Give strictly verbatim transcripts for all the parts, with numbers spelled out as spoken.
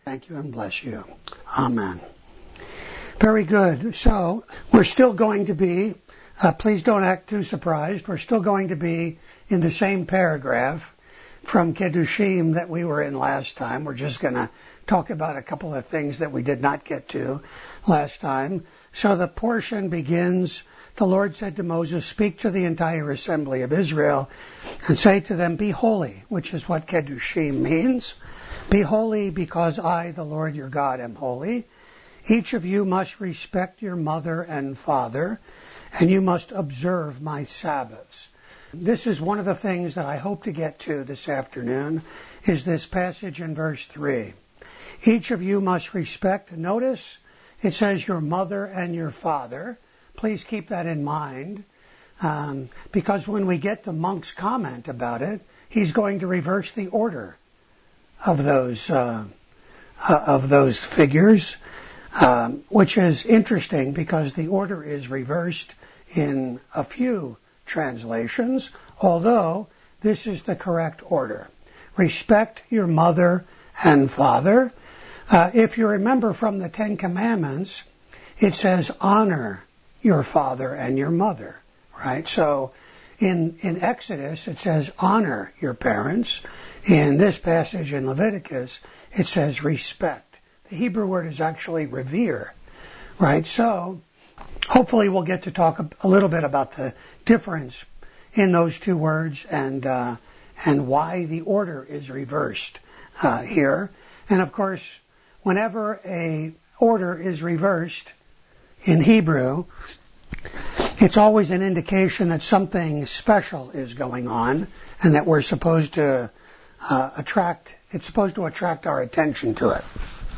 Thank you and bless you. Amen. Very good. So we're still going to be, uh, please don't act too surprised, we're still going to be in the same paragraph from Kedushim that we were in last time. We're just going to talk about a couple of things that we did not get to last time. So the portion begins, the Lord said to Moses, speak to the entire assembly of Israel and say to them, be holy, which is what Kedushim means. Be holy because I, the Lord your God, am holy. Each of you must respect your mother and father, and you must observe my Sabbaths. This is one of the things that I hope to get to this afternoon, is this passage in verse three. Each of you must respect, notice, it says your mother and your father. Please keep that in mind, um, because when we get to Monk's comment about it, he's going to reverse the order of those uh, uh, of those figures, um, which is interesting because the order is reversed in a few translations, although this is the correct order. Respect your mother and father. Uh, if you remember from the Ten Commandments, it says honor your father and your mother, right? So in, in Exodus, it says honor your parents. In this passage in Leviticus, it says respect. The Hebrew word is actually revere, right? So hopefully we'll get to talk a, a little bit about the difference in those two words and uh, and why the order is reversed uh, here. And of course, whenever a order is reversed in Hebrew, it's always an indication that something special is going on and that we're supposed to uh, attract, it's supposed to attract our attention to it.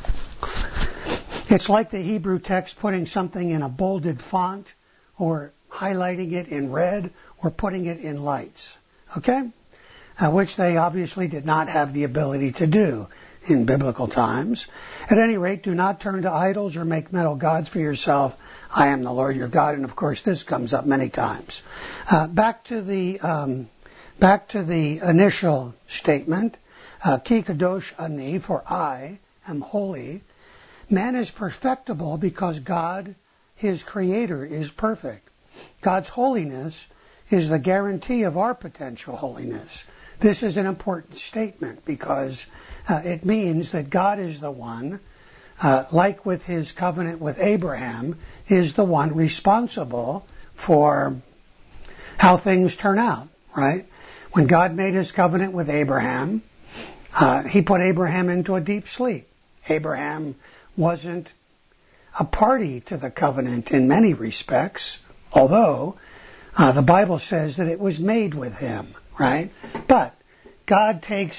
It's like the Hebrew text putting something in a bolded font or highlighting it in red or putting it in lights, okay? Uh, which they obviously did not have the ability to do in biblical times. At any rate, do not turn to idols or make metal gods for yourself. I am the Lord your God. And of course, this comes up many times. Uh, back to the um, back to the initial statement, uh, Ki kadosh ani, for I am holy. Man is perfectible because God, his creator, is perfect. God's holiness is the guarantee of our potential holiness. This is an important statement because uh, it means that God is the one, uh, like with his covenant with Abraham, is the one responsible for how things turn out, right? When God made his covenant with Abraham, uh, he put Abraham into a deep sleep. Abraham wasn't a party to the covenant in many respects, although uh, the Bible says that it was made with him, right? But God takes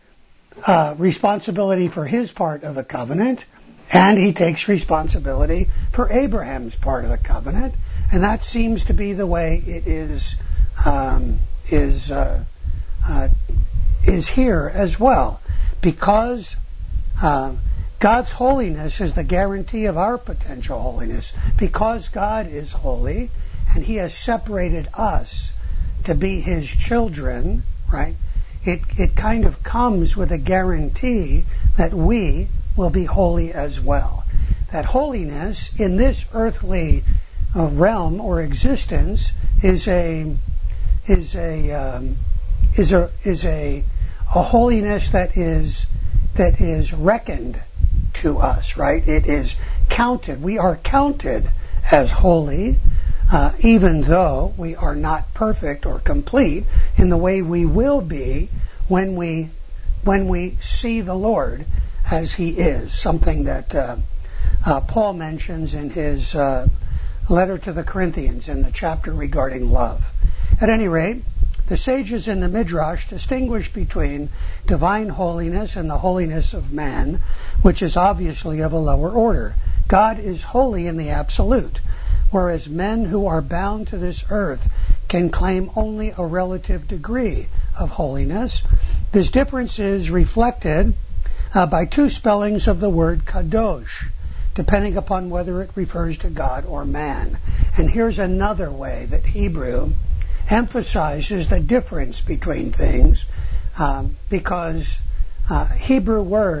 uh, responsibility for his part of the covenant, and he takes responsibility for Abraham's part of the covenant, and that seems to be the way it is um, is uh, uh, is here as well, because uh, God's holiness is the guarantee of our potential holiness. Because God is holy and he has separated us to be his children, right? It it kind of comes with a guarantee that we will be holy as well. That holiness in this earthly uh, realm or existence is a is a um, is a is a a holiness that is that is reckoned to us, right? It is counted. We are counted as holy, uh, even though we are not perfect or complete in the way we will be when we when we see the Lord as he is. Something that uh, uh, Paul mentions in his uh, letter to the Corinthians in the chapter regarding love. At any rate, the sages in the Midrash distinguish between divine holiness and the holiness of man, which is obviously of a lower order. God is holy in the absolute, whereas men who are bound to this earth can claim only a relative degree of holiness. This difference is reflected uh, by two spellings of the word kadosh, depending upon whether it refers to God or man. And here's another way that Hebrew emphasizes the difference between things, um, because uh, Hebrew word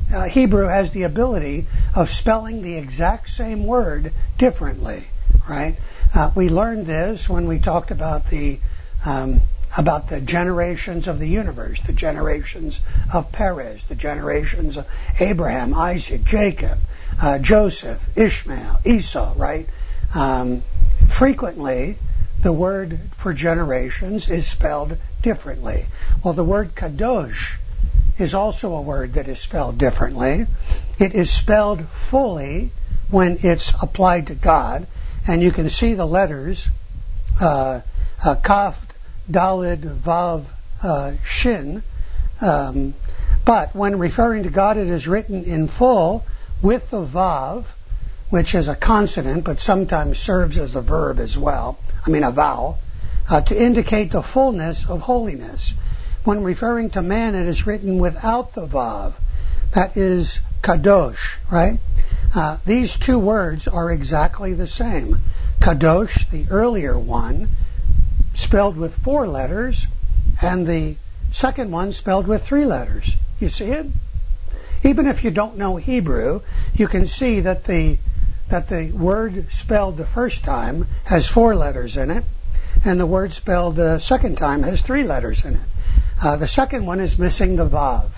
uh, Hebrew has the ability of spelling the exact same word differently, right? Uh, we learned this when we talked about the um, about the generations of the universe, the generations of Perez, the generations of Abraham, Isaac, Jacob, uh, Joseph, Ishmael, Esau, right? Um, frequently, the word for generations is spelled differently. Well, the word kadosh is also a word that is spelled differently. It is spelled fully when it's applied to God, and you can see the letters uh, uh, Kaf, Dalid, Vav, uh, Shin. Um, but when referring to God, it is written in full with the Vav, which is a consonant, but sometimes serves as a verb as well. I mean a vowel, uh, to indicate the fullness of holiness. When referring to man, it is written without the Vav. That is Kadosh, right? Uh, these two words are exactly the same. Kadosh, the earlier one, spelled with four letters, and the second one spelled with three letters. You see it? Even if you don't know Hebrew, you can see that the that the word spelled the first time has four letters in it, and the word spelled the second time has three letters in it. Uh, the second one is missing the Vav.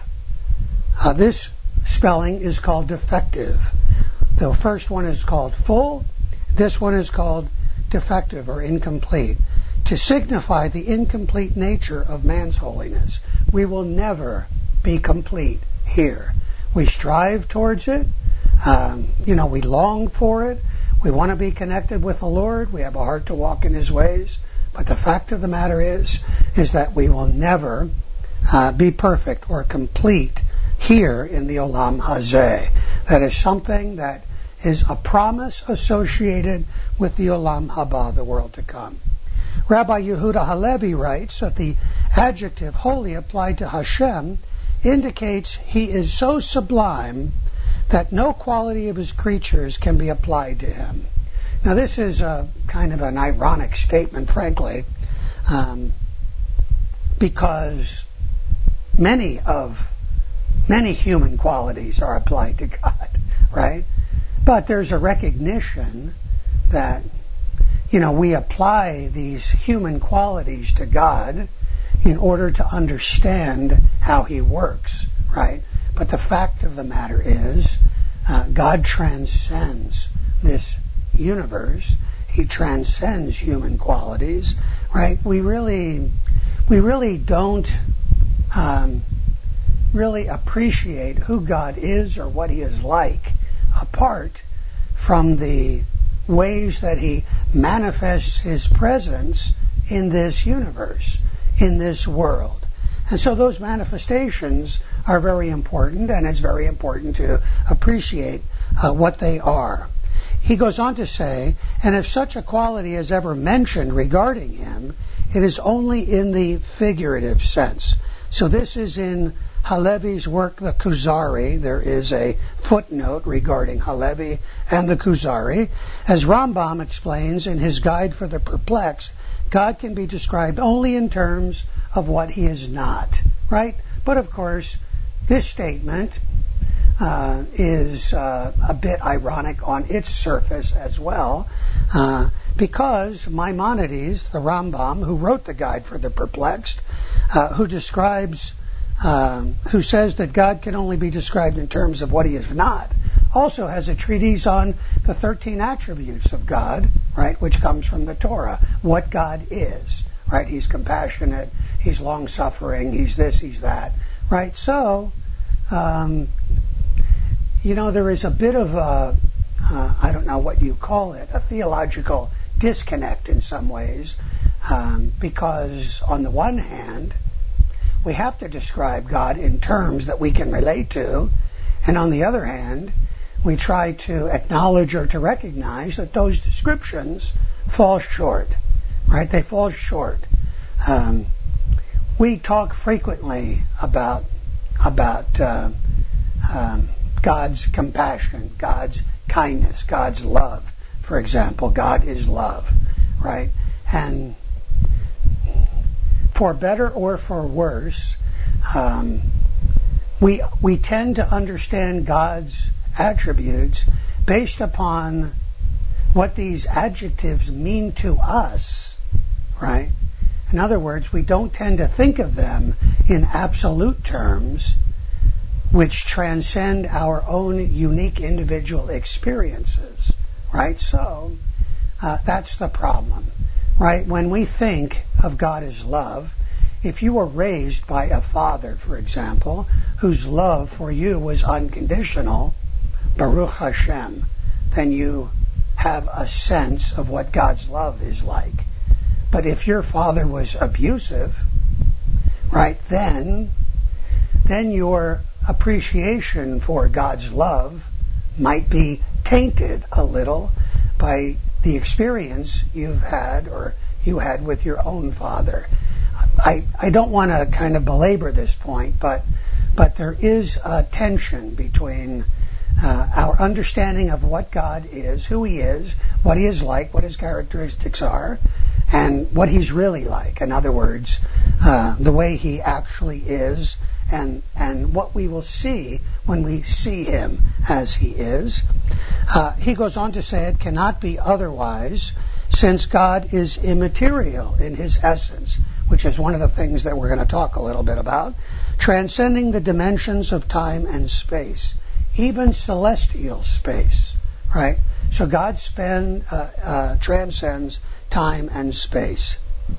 Uh, this spelling is called defective. The first one is called full. This one is called defective or incomplete, to signify the incomplete nature of man's holiness. We will never be complete here. We strive towards it. Um, you know, we long for it. We want to be connected with the Lord. We have a heart to walk in His ways. But the fact of the matter is, is that we will never uh, be perfect or complete here in the Olam Hazeh. That is something that is a promise associated with the Olam Haba, the world to come. Rabbi Yehuda Halevi writes that the adjective holy applied to Hashem indicates He is so sublime that no quality of His creatures can be applied to Him. Now this is a kind of an ironic statement, frankly, um, because many of many human qualities are applied to God, right? But there's a recognition that, you know, we apply these human qualities to God in order to understand how He works, right? But the fact of the matter is, uh, God transcends this universe. He transcends human qualities, right? We really, we really don't um, really appreciate who God is or what He is like apart from the ways that He manifests His presence in this universe, in this world. And so those manifestations are very important, and it's very important to appreciate uh, what they are. He goes on to say, and if such a quality is ever mentioned regarding Him, it is only in the figurative sense. So this is in Halevi's work, the Kuzari. There is a footnote regarding Halevi and the Kuzari. As Rambam explains in his Guide for the Perplexed, God can be described only in terms of what He is not, right? But of course, this statement uh, is uh, a bit ironic on its surface as well, uh, because Maimonides, the Rambam, who wrote the Guide for the Perplexed, uh, who describes, um, who says that God can only be described in terms of what He is not, also has a treatise on the thirteen attributes of God, right, which comes from the Torah, what God is, right? He's compassionate, He's long-suffering, He's this, He's that, right? So, um, you know, there is a bit of a, uh, I don't know what you call it, a theological disconnect in some ways, um, because on the one hand, we have to describe God in terms that we can relate to, and on the other hand, we try to acknowledge or to recognize that those descriptions fall short, right? They fall short. Um, we talk frequently about about uh, um, God's compassion, God's kindness, God's love. For example, God is love, right? And for better or for worse, um, we we tend to understand God's attributes based upon what these adjectives mean to us, right? In other words, we don't tend to think of them in absolute terms, which transcend our own unique individual experiences, right? So, uh, that's the problem, right? When we think of God as love, if you were raised by a father, for example, whose love for you was unconditional, Baruch Hashem, then you have a sense of what God's love is like. But if your father was abusive, right, then, then your appreciation for God's love might be tainted a little by the experience you've had or you had with your own father. I, I don't want to kind of belabor this point, but but there is a tension between uh, our understanding of what God is, who He is, what He is like, what His characteristics are, and what He's really like. In other words, uh, the way He actually is, and and what we will see when we see Him as He is. Uh, he goes on to say it cannot be otherwise, since God is immaterial in His essence, which is one of the things that we're going to talk a little bit about, transcending the dimensions of time and space, even celestial space, right? So God spend, uh, uh, transcends time and space,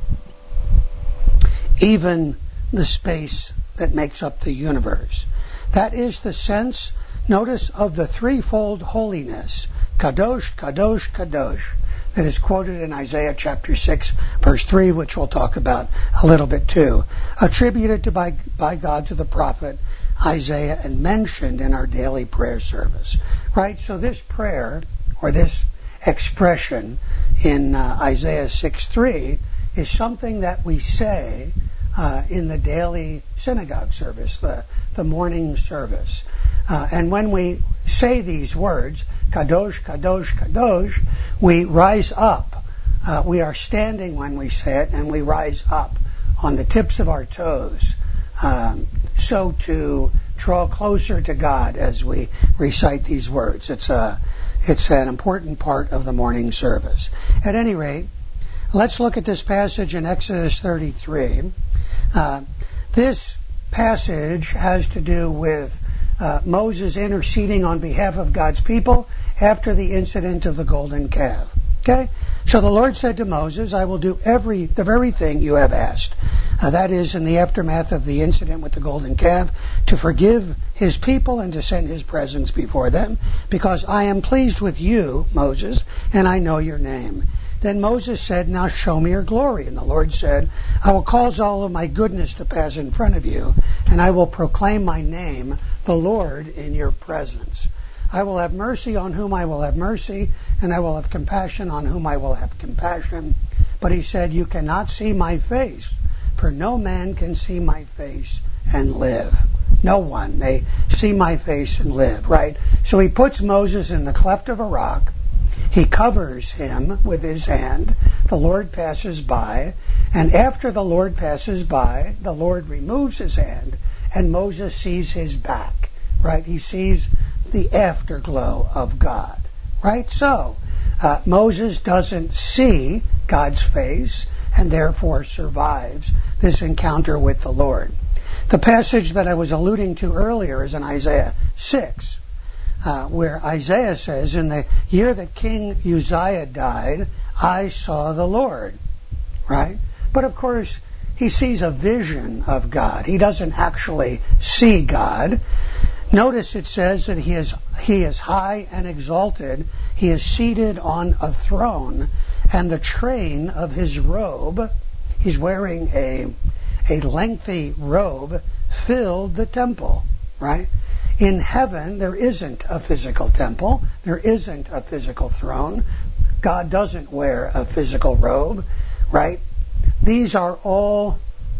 even the space that makes up the universe. That is the sense, notice, of the threefold holiness, Kadosh, Kadosh, Kadosh, that is quoted in Isaiah chapter six, verse three, which we'll talk about a little bit too, attributed to by, by God to the prophet Isaiah and mentioned in our daily prayer service. Right? So this prayer, or this expression in uh, Isaiah six three, is something that we say uh, in the daily synagogue service, the, the morning service. Uh, and when we say these words, Kadosh, Kadosh, Kadosh, we rise up. Uh, we are standing when we say it, and we rise up on the tips of our toes, um, so to draw closer to God as we recite these words. It's a, it's an important part of the morning service. At any rate, let's look at this passage in Exodus thirty-three. Uh, this passage has to do with Uh, Moses interceding on behalf of God's people after the incident of the golden calf. Okay? So the Lord said to Moses, I will do every the very thing you have asked. Uh, that is, in the aftermath of the incident with the golden calf, to forgive His people and to send His presence before them, because I am pleased with you, Moses, and I know your name. Then Moses said, now show me your glory. And the Lord said, I will cause all of my goodness to pass in front of you, and I will proclaim my name, the Lord, in your presence. I will have mercy on whom I will have mercy, and I will have compassion on whom I will have compassion. But he said, you cannot see my face, for no man can see my face and live. No one may see my face and live, right? So he puts Moses in the cleft of a rock. He covers him with his hand. The Lord passes by. And after the Lord passes by, the Lord removes his hand, and Moses sees his back. Right? He sees the afterglow of God. Right? So, uh, Moses doesn't see God's face, and therefore survives this encounter with the Lord. The passage that I was alluding to earlier is in Isaiah six. Uh, where Isaiah says, in the year that King Uzziah died, I saw the Lord. Right? But of course, he sees a vision of God. He doesn't actually see God. Notice it says that he is, he is high and exalted. He is seated on a throne. And the train of his robe, he's wearing a, a lengthy robe, filled the temple. Right? In heaven, there isn't a physical temple. There isn't a physical throne. God doesn't wear a physical robe, right? These are all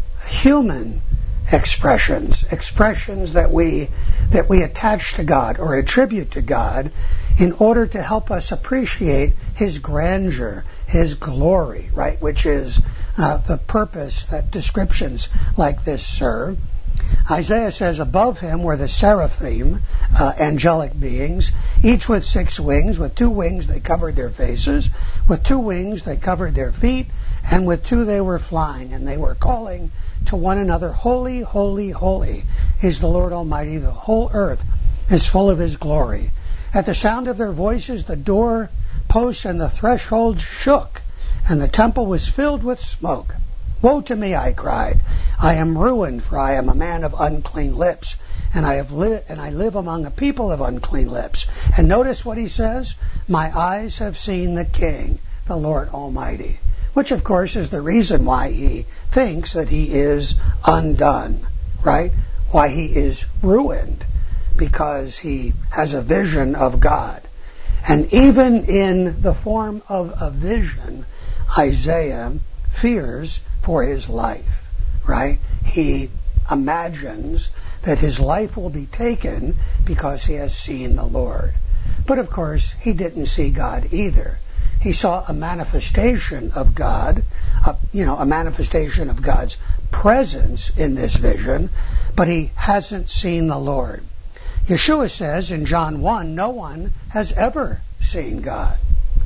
human expressions, expressions that we that we attach to God or attribute to God in order to help us appreciate His grandeur, His glory, right? Which is uh, the purpose that descriptions like this serve. Isaiah says, above him were the seraphim, uh, angelic beings, each with six wings. With two wings they covered their faces, with two wings they covered their feet, and with two they were flying, and they were calling to one another, holy, holy, holy is the Lord Almighty. The whole earth is full of his glory. At the sound of their voices, the door posts and the thresholds shook, and the temple was filled with smoke. Woe to me, I cried. I am ruined, for I am a man of unclean lips, and I have li- and I live among a people of unclean lips. And notice what he says, my eyes have seen the King, the Lord Almighty. Which, of course, is the reason why he thinks that he is undone, right? Why he is ruined, because he has a vision of God. And even in the form of a vision, Isaiah fears for his life, right? He imagines that his life will be taken because he has seen the Lord. But of course, he didn't see God either. He saw a manifestation of God, a, you know, a manifestation of God's presence in this vision, but he hasn't seen the Lord. Yeshua says in John one, no one has ever seen God.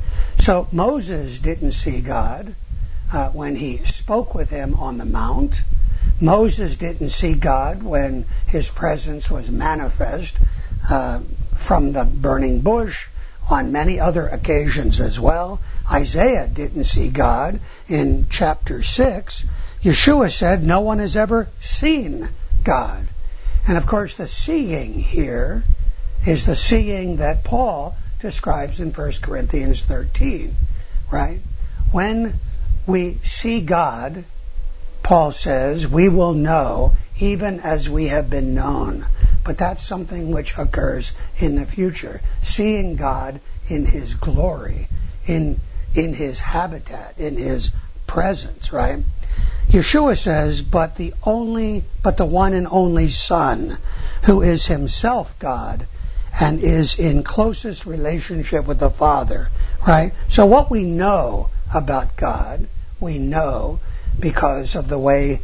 So Moses didn't see God uh, when he spoke with him on the mount. Moses didn't see God when his presence was manifest uh, from the burning bush, on many other occasions as well. Isaiah didn't see God in chapter six. Yeshua said no one has ever seen God. And of course the seeing here is the seeing that Paul describes in First Corinthians thirteen, right? When we see God, Paul says, we will know even as we have been known. But that's something which occurs in the future. Seeing God in his glory, in in his habitat, in his presence, right? Yeshua says, but the only but the one and only Son, who is himself God and is in closest relationship with the Father, right? So what we know about God, we know because of the way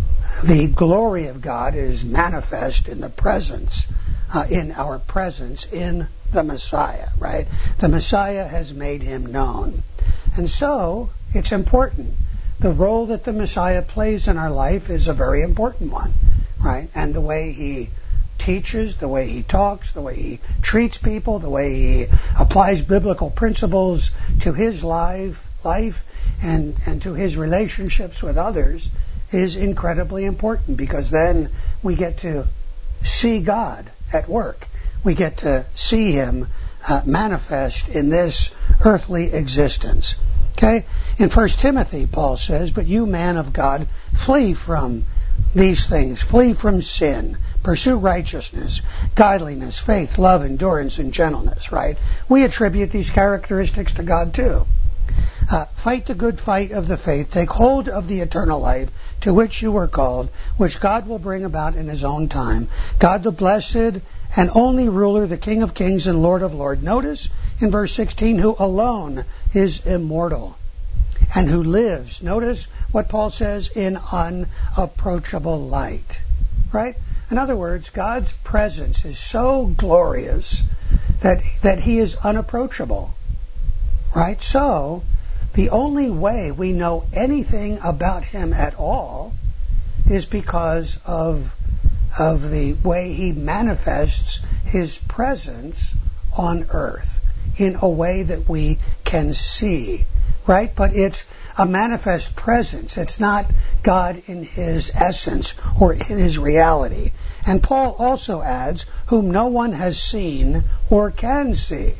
the glory of God is manifest in the presence, uh, in our presence in the Messiah, right? The Messiah has made him known. And so, it's important. The role that the Messiah plays in our life is a very important one, right? And the way he teaches, the way he talks, the way he treats people, the way he applies biblical principles to his life, life and, and to his relationships with others is incredibly important, because then we get to see God at work. We get to see him uh, manifest in this earthly existence. Okay? In First Timothy, Paul says, but you, man of God, flee from these things. Flee from sin. Pursue righteousness, godliness, faith, love, endurance, and gentleness, right? We attribute these characteristics to God too. Uh, fight the good fight of the faith. Take hold of the eternal life to which you were called, which God will bring about in his own time. God the blessed and only ruler, the King of kings and Lord of lords. Notice in verse sixteen, who alone is immortal and who lives. Notice what Paul says, in unapproachable light. Right? In other words, God's presence is so glorious that, that he is unapproachable. Right? So, the only way we know anything about him at all is because of, of the way he manifests his presence on earth in a way that we can see. Right? But it's a manifest presence. It's not God in his essence or in his reality. And Paul also adds, whom no one has seen or can see.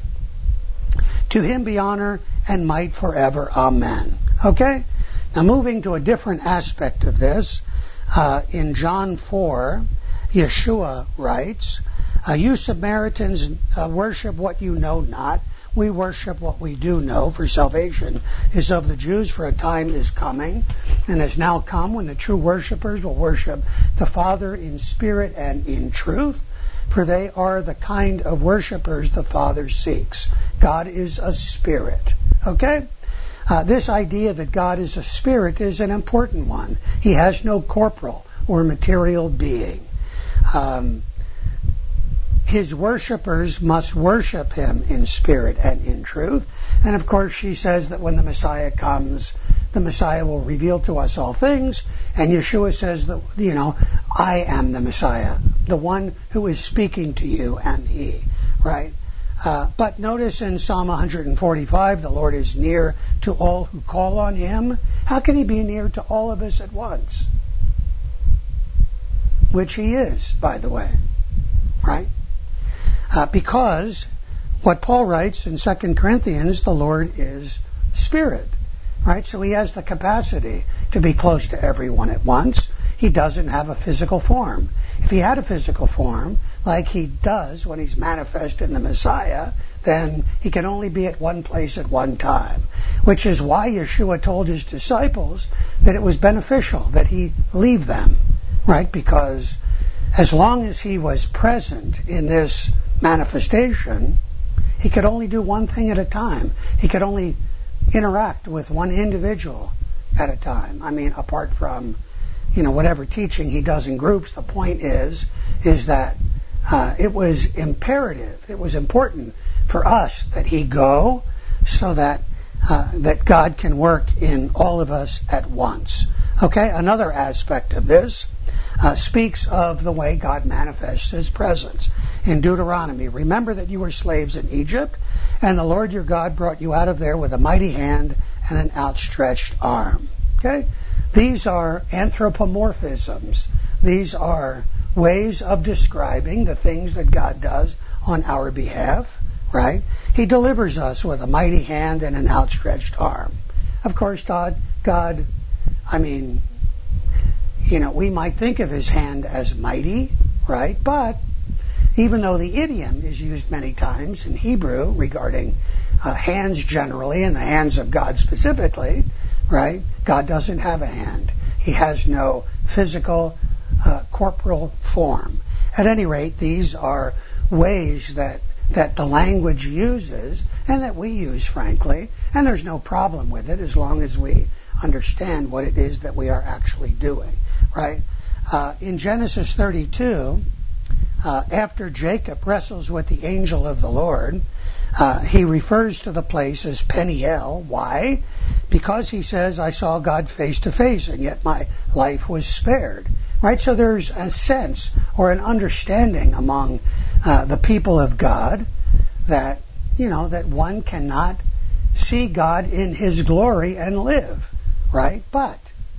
To him be honor and might forever. Amen. Okay? Now moving to a different aspect of this, uh, in John four, Yeshua writes, uh, you Samaritans uh, worship what you know not. We worship what we do know, for salvation is of the Jews, for a time is coming, and has now come, when the true worshippers will worship the Father in spirit and in truth, for they are the kind of worshippers the Father seeks. God is a spirit. Okay? Uh, this idea that God is a spirit is an important one. He has no corporal or material being. Um, his worshippers must worship him in spirit and in truth. And of course she says that when the Messiah comes, the Messiah will reveal to us all things. And Yeshua says that, you know, I am the Messiah. The one who is speaking to you am he. Right? Uh, but notice in Psalm one forty-five, the Lord is near to all who call on him. How can he be near to all of us at once? Which he is, by the way. Right? Uh, because what Paul writes in Second Corinthians, the Lord is Spirit. Right? So he has the capacity to be close to everyone at once. He doesn't have a physical form. If he had a physical form, like he does when he's manifest in the Messiah, then he can only be at one place at one time. Which is why Yeshua told his disciples that it was beneficial that he leave them. Right? Because as long as he was present in this manifestation, he could only do one thing at a time. He could only interact with one individual at a time. I mean, apart from, you know, whatever teaching he does in groups, the point is, is that uh, it was imperative, it was important for us that he go so that uh, that God can work in all of us at once. Okay, another aspect of this uh, speaks of the way God manifests his presence. In Deuteronomy, remember that you were slaves in Egypt, and the Lord your God brought you out of there with a mighty hand and an outstretched arm. Okay? These are anthropomorphisms. These are ways of describing the things that God does on our behalf, right? He delivers us with a mighty hand and an outstretched arm. Of course, God, God, I mean, you know, we might think of his hand as mighty, right? But even though the idiom is used many times in Hebrew regarding uh, hands generally and the hands of God specifically, right? God doesn't have a hand. He has no physical, uh, corporal form. At any rate, these are ways that, that the language uses and that we use, frankly, and there's no problem with it as long as we understand what it is that we are actually doing, right? Uh, in Genesis thirty-two, uh, after Jacob wrestles with the angel of the Lord, uh, he refers to the place as Peniel. Why? Because he says, I saw God face to face, and yet my life was spared. Right? So there's a sense or an understanding among uh, the people of God that, you know, that one cannot see God in his glory and live. Right? But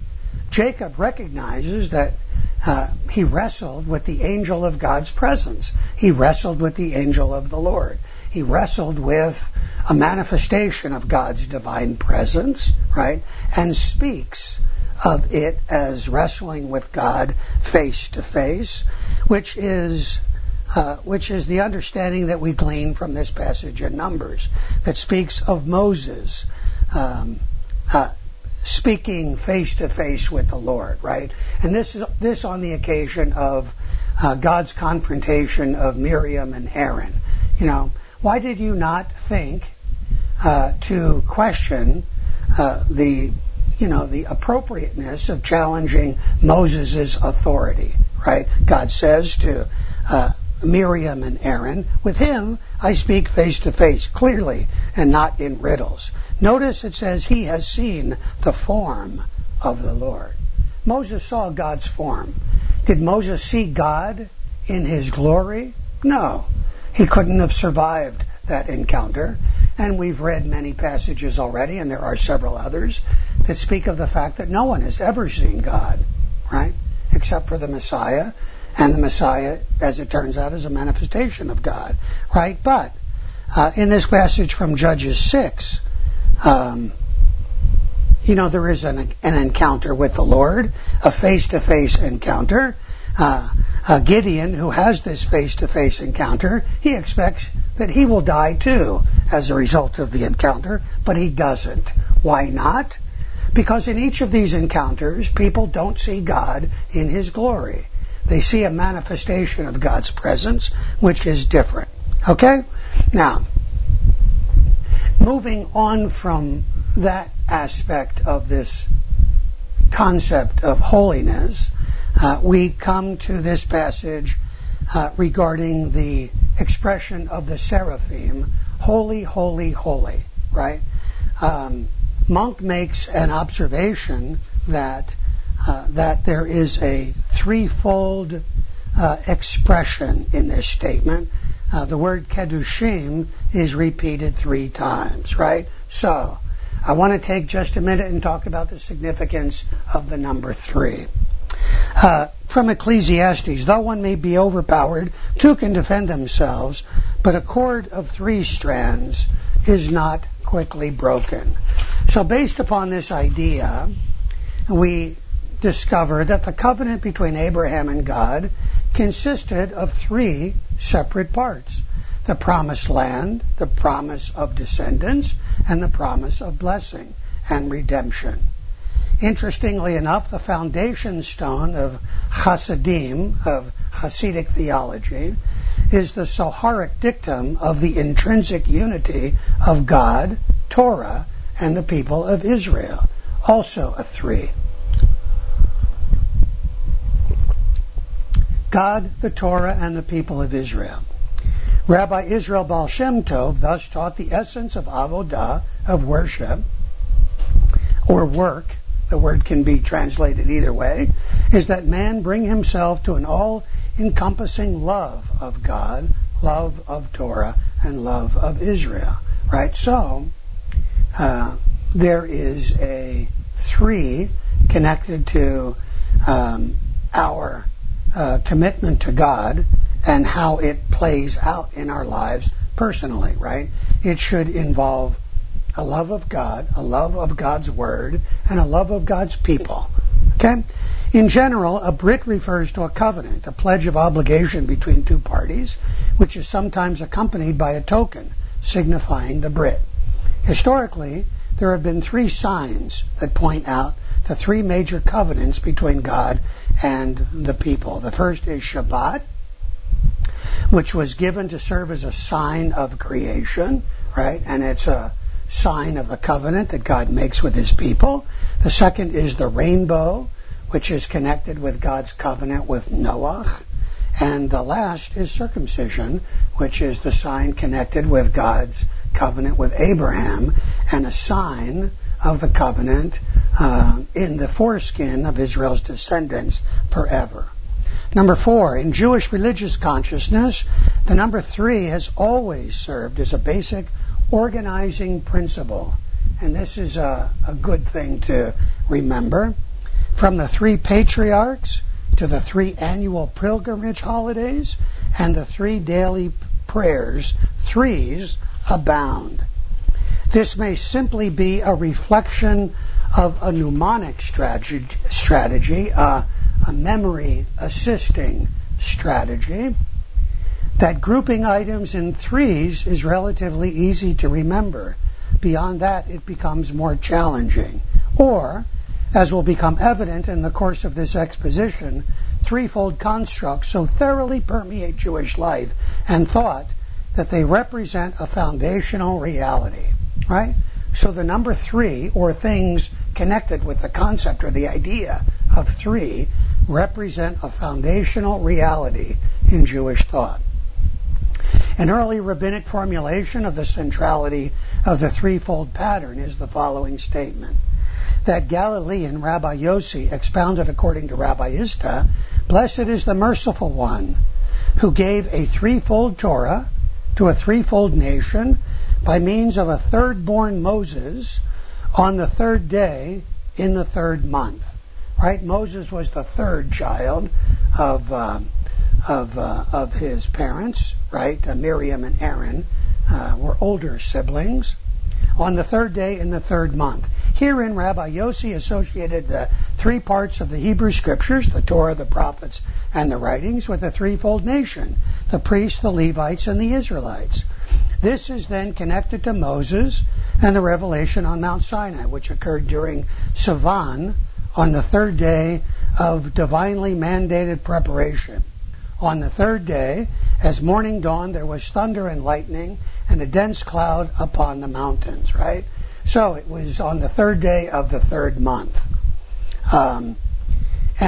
Jacob recognizes that uh, he wrestled with the angel of God's presence. He wrestled with the angel of the Lord. He wrestled with a manifestation of God's divine presence, right? And speaks of it as wrestling with God face to face, which is uh, which is the understanding that we glean from this passage in Numbers that speaks of Moses um, uh, speaking face to face with the Lord, right? And this is this on the occasion of uh, God's confrontation of Miriam and Aaron. You know, why did you not think uh, to question uh, the, you know, the appropriateness of challenging Moses' authority? Right? God says to uh, Miriam and Aaron, with him I speak face to face, clearly, and not in riddles. Notice it says he has seen the form of the Lord. Moses saw God's form. Did Moses see God in his glory? No. He couldn't have survived that encounter. And we've read many passages already, and there are several others, that speak of the fact that no one has ever seen God, right? Except for the Messiah. And the Messiah, as it turns out, is a manifestation of God, right? But uh, in this passage from Judges six, um, you know, there is an, an encounter with the Lord, a face-to-face encounter. Uh, uh, Gideon, who has this face-to-face encounter, he expects that he will die too as a result of the encounter, but he doesn't. Why not? Because in each of these encounters, people don't see God in his glory. They see a manifestation of God's presence, which is different. Okay? Now, moving on from that aspect of this concept of holiness, uh, we come to this passage uh, regarding the expression of the seraphim, holy, holy, holy, right? Um, Monk makes an observation that uh, that there is a threefold uh, expression in this statement. Uh, the word kedushim is repeated three times, right? So, I want to take just a minute and talk about the significance of the number three. Uh, from Ecclesiastes, though one may be overpowered, two can defend themselves, but a cord of three strands is not quickly broken. So based upon this idea, we discover that the covenant between Abraham and God consisted of three separate parts: the promised land, the promise of descendants, and the promise of blessing and redemption. Interestingly enough, the foundation stone of Hasidim, of Hasidic theology, is the Zoharic dictum of the intrinsic unity of God, Torah, and the people of Israel. Also a three. God, the Torah, and the people of Israel. Rabbi Israel Baal Shem Tov thus taught the essence of avodah, of worship, or work, the word can be translated either way, is that man bring himself to an all-encompassing love of God, love of Torah, and love of Israel. Right? So, uh, there is a three connected to um, our uh, commitment to God and how it plays out in our lives personally, right? It should involve a love of God, a love of God's Word, and a love of God's people. Okay? In general, a brit refers to a covenant, a pledge of obligation between two parties, which is sometimes accompanied by a token signifying the brit. Historically, there have been three signs that point out the three major covenants between God and the people. The first is Shabbat, which was given to serve as a sign of creation, right? And it's a sign of the covenant that God makes with His people. The second is the rainbow, which is connected with God's covenant with Noah. And the last is circumcision, which is the sign connected with God's covenant with Abraham, and a sign of the covenant uh, in the foreskin of Israel's descendants forever. Number four, in Jewish religious consciousness, the number three has always served as a basic organizing principle. And this is a, a good thing to remember. From the three patriarchs to the three annual pilgrimage holidays and the three daily prayers, threes abound. This may simply be a reflection of a mnemonic strategy, strategy uh, a memory assisting strategy, that grouping items in threes is relatively easy to remember. Beyond that, it becomes more challenging. Or, as will become evident in the course of this exposition, threefold constructs so thoroughly permeate Jewish life and thought that they represent a foundational reality. Right? So the number three, or things connected with the concept or the idea of three, represent a foundational reality in Jewish thought. An early rabbinic formulation of the centrality of the threefold pattern is the following statement: that Galilean Rabbi Yossi expounded according to Rabbi Ista, "Blessed is the merciful one who gave a threefold Torah to a threefold nation by means of a third-born Moses on the third day in the third month." Right? Moses was the third child of uh, of uh, of his parents. Right? Uh, Miriam and Aaron uh, were older siblings. On the third day in the third month. Herein, Rabbi Yossi associated the three parts of the Hebrew Scriptures, the Torah, the prophets, and the writings, with a threefold nation, the priests, the Levites, and the Israelites. This is then connected to Moses and the revelation on Mount Sinai, which occurred during Sivan on the third day of divinely mandated preparation. On the third day, as morning dawned, there was thunder and lightning and a dense cloud upon the mountains, right? So it was on the third day of the third month. Um, and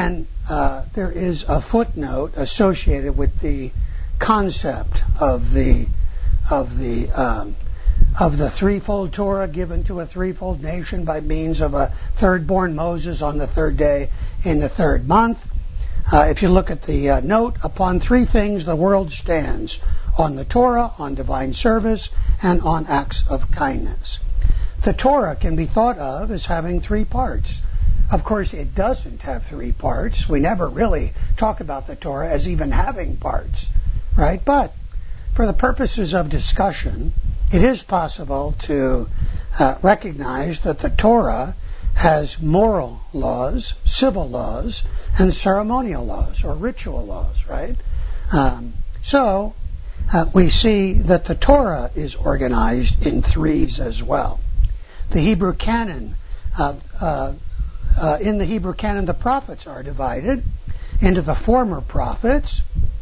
uh, there is a footnote associated with the concept of the of the um, of the threefold Torah given to a threefold nation by means of a third-born Moses on the third day in the third month. Uh, if you look at the uh, note, upon three things the world stands: on the Torah, on divine service, and on acts of kindness. The Torah can be thought of as having three parts. Of course, it doesn't have three parts. We never really talk about the Torah as even having parts, right? But for the purposes of discussion, it is possible to uh, recognize that the Torah has moral laws, civil laws, and ceremonial laws, or ritual laws, right? Um, so, uh, we see that the Torah is organized in threes as well. The Hebrew canon, uh, uh, uh, in the Hebrew canon, the prophets are divided into the former prophets,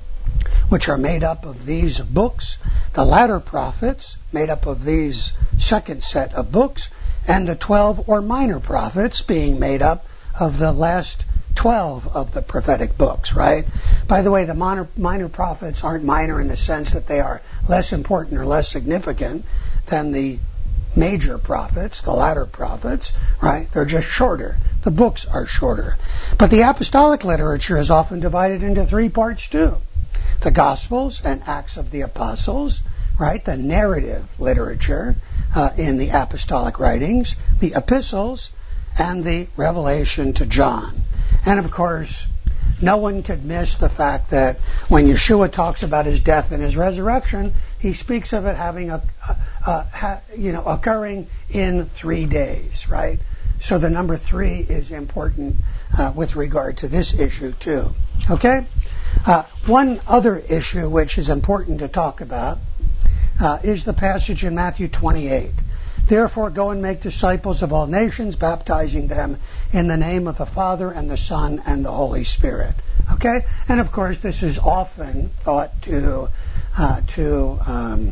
which are made up of these books, the latter prophets, made up of these second set of books, and the twelve or minor prophets being made up of the last twelve of the prophetic books, right? By the way, the minor, minor prophets aren't minor in the sense that they are less important or less significant than the major prophets, the latter prophets, right? They're just shorter. The books are shorter. But the apostolic literature is often divided into three parts too. The Gospels and Acts of the Apostles, right? The narrative literature uh, in the apostolic writings, the epistles, and the revelation to John. And of course, no one could miss the fact that when Yeshua talks about his death and his resurrection, he speaks of it having a, a, a ha, you know occurring in three days, right? So the number three is important uh, with regard to this issue too. Okay. Uh, one other issue which is important to talk about uh, is the passage in Matthew twenty-eight. Therefore, go and make disciples of all nations, baptizing them in the name of the Father and the Son and the Holy Spirit. Okay? And of course, this is often thought to uh, to um,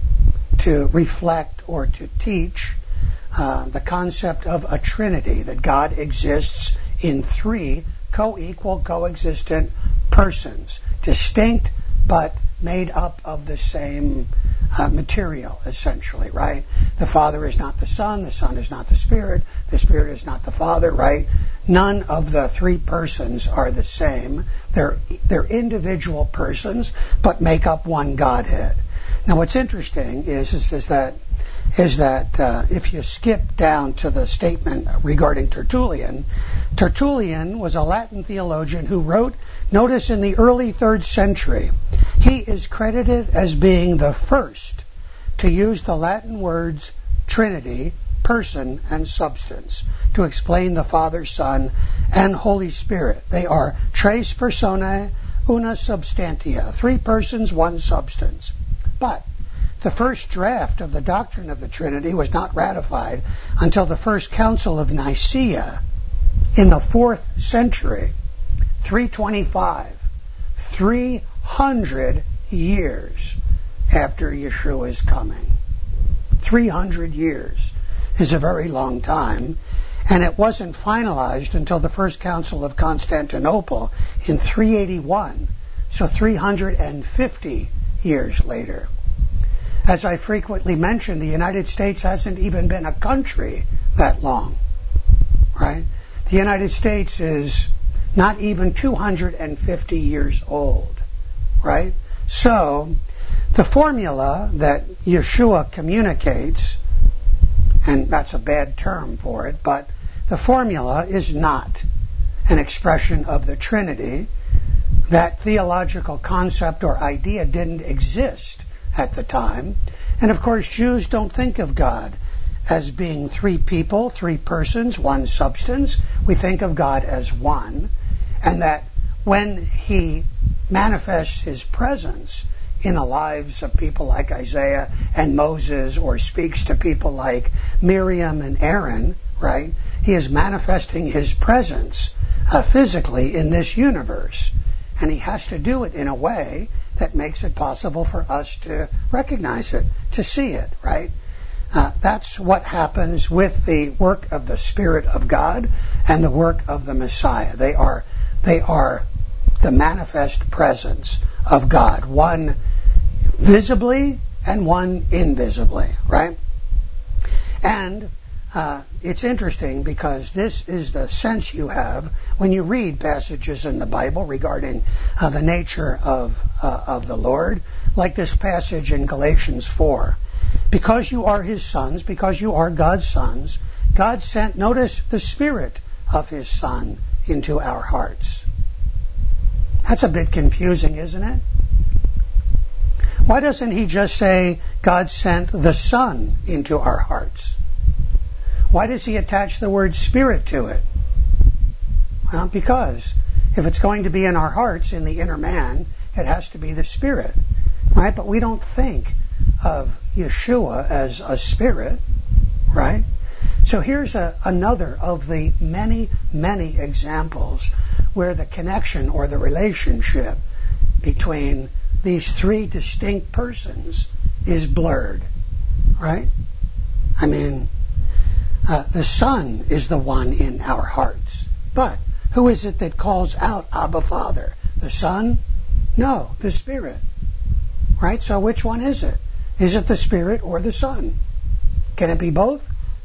to reflect or to teach uh, the concept of a Trinity, that God exists in three co-equal, coexistent persons, distinct but made up of the same uh, material, essentially, right? The Father is not the Son, the Son is not the Spirit, the Spirit is not the Father, right? None of the three persons are the same. They're, they're individual persons, but make up one Godhead. Now, what's interesting is, is, is that is that uh, if you skip down to the statement regarding Tertullian, Tertullian was a Latin theologian who wrote, notice in the early third century, he is credited as being the first to use the Latin words Trinity, person, and substance to explain the Father, Son, and Holy Spirit. They are tres personae, una substantia, three persons, one substance. But the first draft of the doctrine of the Trinity was not ratified until the First Council of Nicaea in the fourth century, three twenty-five, three hundred years after Yeshua's coming. three hundred years is a very long time, and it wasn't finalized until the First Council of Constantinople in three eighty-one, so three hundred fifty years later. As I frequently mention, the United States hasn't even been a country that long, right? The United States is not even two hundred fifty years old, right? So, the formula that Yeshua communicates, and that's a bad term for it, but the formula is not an expression of the Trinity. That theological concept or idea didn't exist at the time. And of course, Jews don't think of God as being three people, three persons, one substance. We think of God as one. And that when He manifests His presence in the lives of people like Isaiah and Moses, or speaks to people like Miriam and Aaron, right? He is manifesting His presence uh, physically in this universe. And He has to do it in a way that makes it possible for us to recognize it, to see it, right? Uh, that's what happens with the work of the Spirit of God and the work of the Messiah. They are They are the manifest presence of God, one visibly and one invisibly, right? And uh, it's interesting because this is the sense you have when you read passages in the Bible regarding uh, the nature of uh, of the Lord, like this passage in Galatians four. Because you are His sons, because you are God's sons, God sent, notice, the Spirit of His Son into our hearts. That's a bit confusing, isn't it? Why doesn't He just say God sent the Son into our hearts? Why does He attach the word Spirit to it? Well, because if it's going to be in our hearts, in the inner man, it has to be the Spirit, right? But we don't think of Yeshua as a spirit, right? So here's a, another of the many, many examples where the connection or the relationship between these three distinct persons is blurred, right? I mean, uh, the Son is the one in our hearts. But who is it that calls out Abba Father? The Son? No, the Spirit. Right? So which one is it? Is it the Spirit or the Son? Can it be both?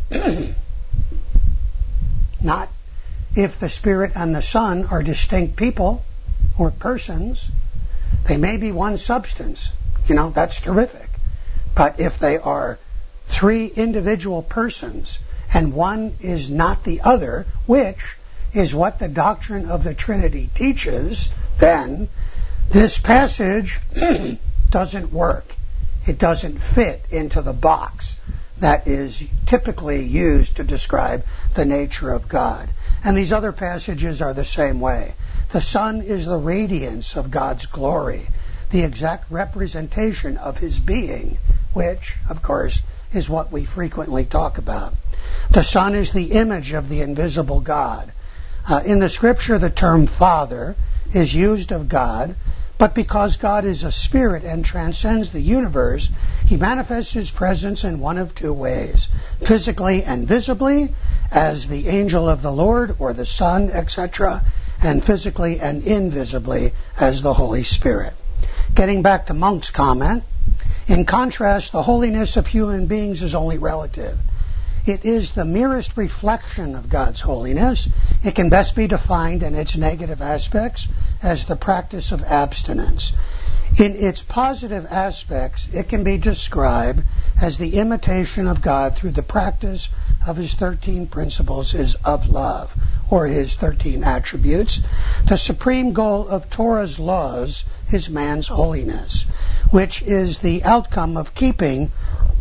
Not if the Spirit and the Son are distinct people or persons. They may be one substance. You know, that's terrific. But if they are three individual persons and one is not the other, which is what the doctrine of the Trinity teaches, then this passage doesn't work. It doesn't fit into the box that is typically used to describe the nature of God. And these other passages are the same way. The Son is the radiance of God's glory, the exact representation of His being, which, of course, is what we frequently talk about. The Son is the image of the invisible God. Uh, in the Scripture, the term Father is used of God, but because God is a spirit and transcends the universe, He manifests His presence in one of two ways, physically and visibly, as the angel of the Lord or the Son, et cetera, and physically and invisibly as the Holy Spirit. Getting back to Monk's comment, in contrast, the holiness of human beings is only relative. It is the merest reflection of God's holiness. It can best be defined in its negative aspects as the practice of abstinence. In its positive aspects, it can be described as the imitation of God through the practice of His thirteen principles is of love, or His thirteen attributes. The supreme goal of Torah's laws is man's holiness, which is the outcome of keeping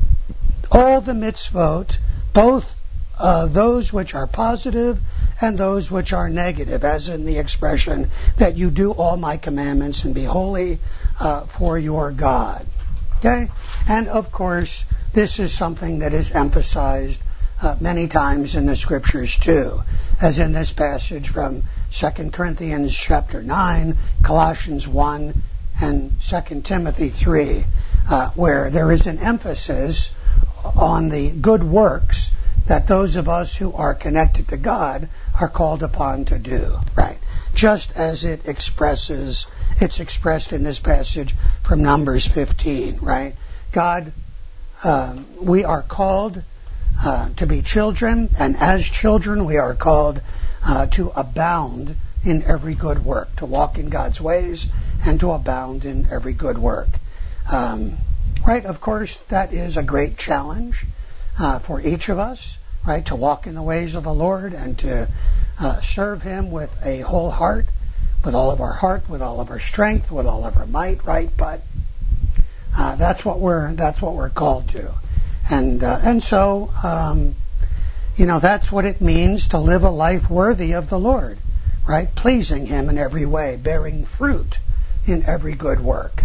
all the mitzvot, both uh, those which are positive and those which are negative, as in the expression that you do all my commandments and be holy uh, for your God. Okay? And of course, this is something that is emphasized uh, many times in the Scriptures too, as in this passage from Second Corinthians chapter nine, Colossians one, and Second Timothy three, uh, where there is an emphasis on the good works that those of us who are connected to God are called upon to do, right? Just as it expresses, it's expressed in this passage from Numbers fifteen, right? God, uh, we are called uh, to be children, and as children we are called uh, to abound in every good work, to walk in God's ways and to abound in every good work. Um, right? Of course, that is a great challenge uh, for each of us, right? To walk in the ways of the Lord and to uh, serve Him with a whole heart, with all of our heart, with all of our strength, with all of our might, right? But uh, that's what we're that's what we're called to, and uh, and so um, you know that's what it means to live a life worthy of the Lord, right? Pleasing Him in every way, bearing fruit in every good work.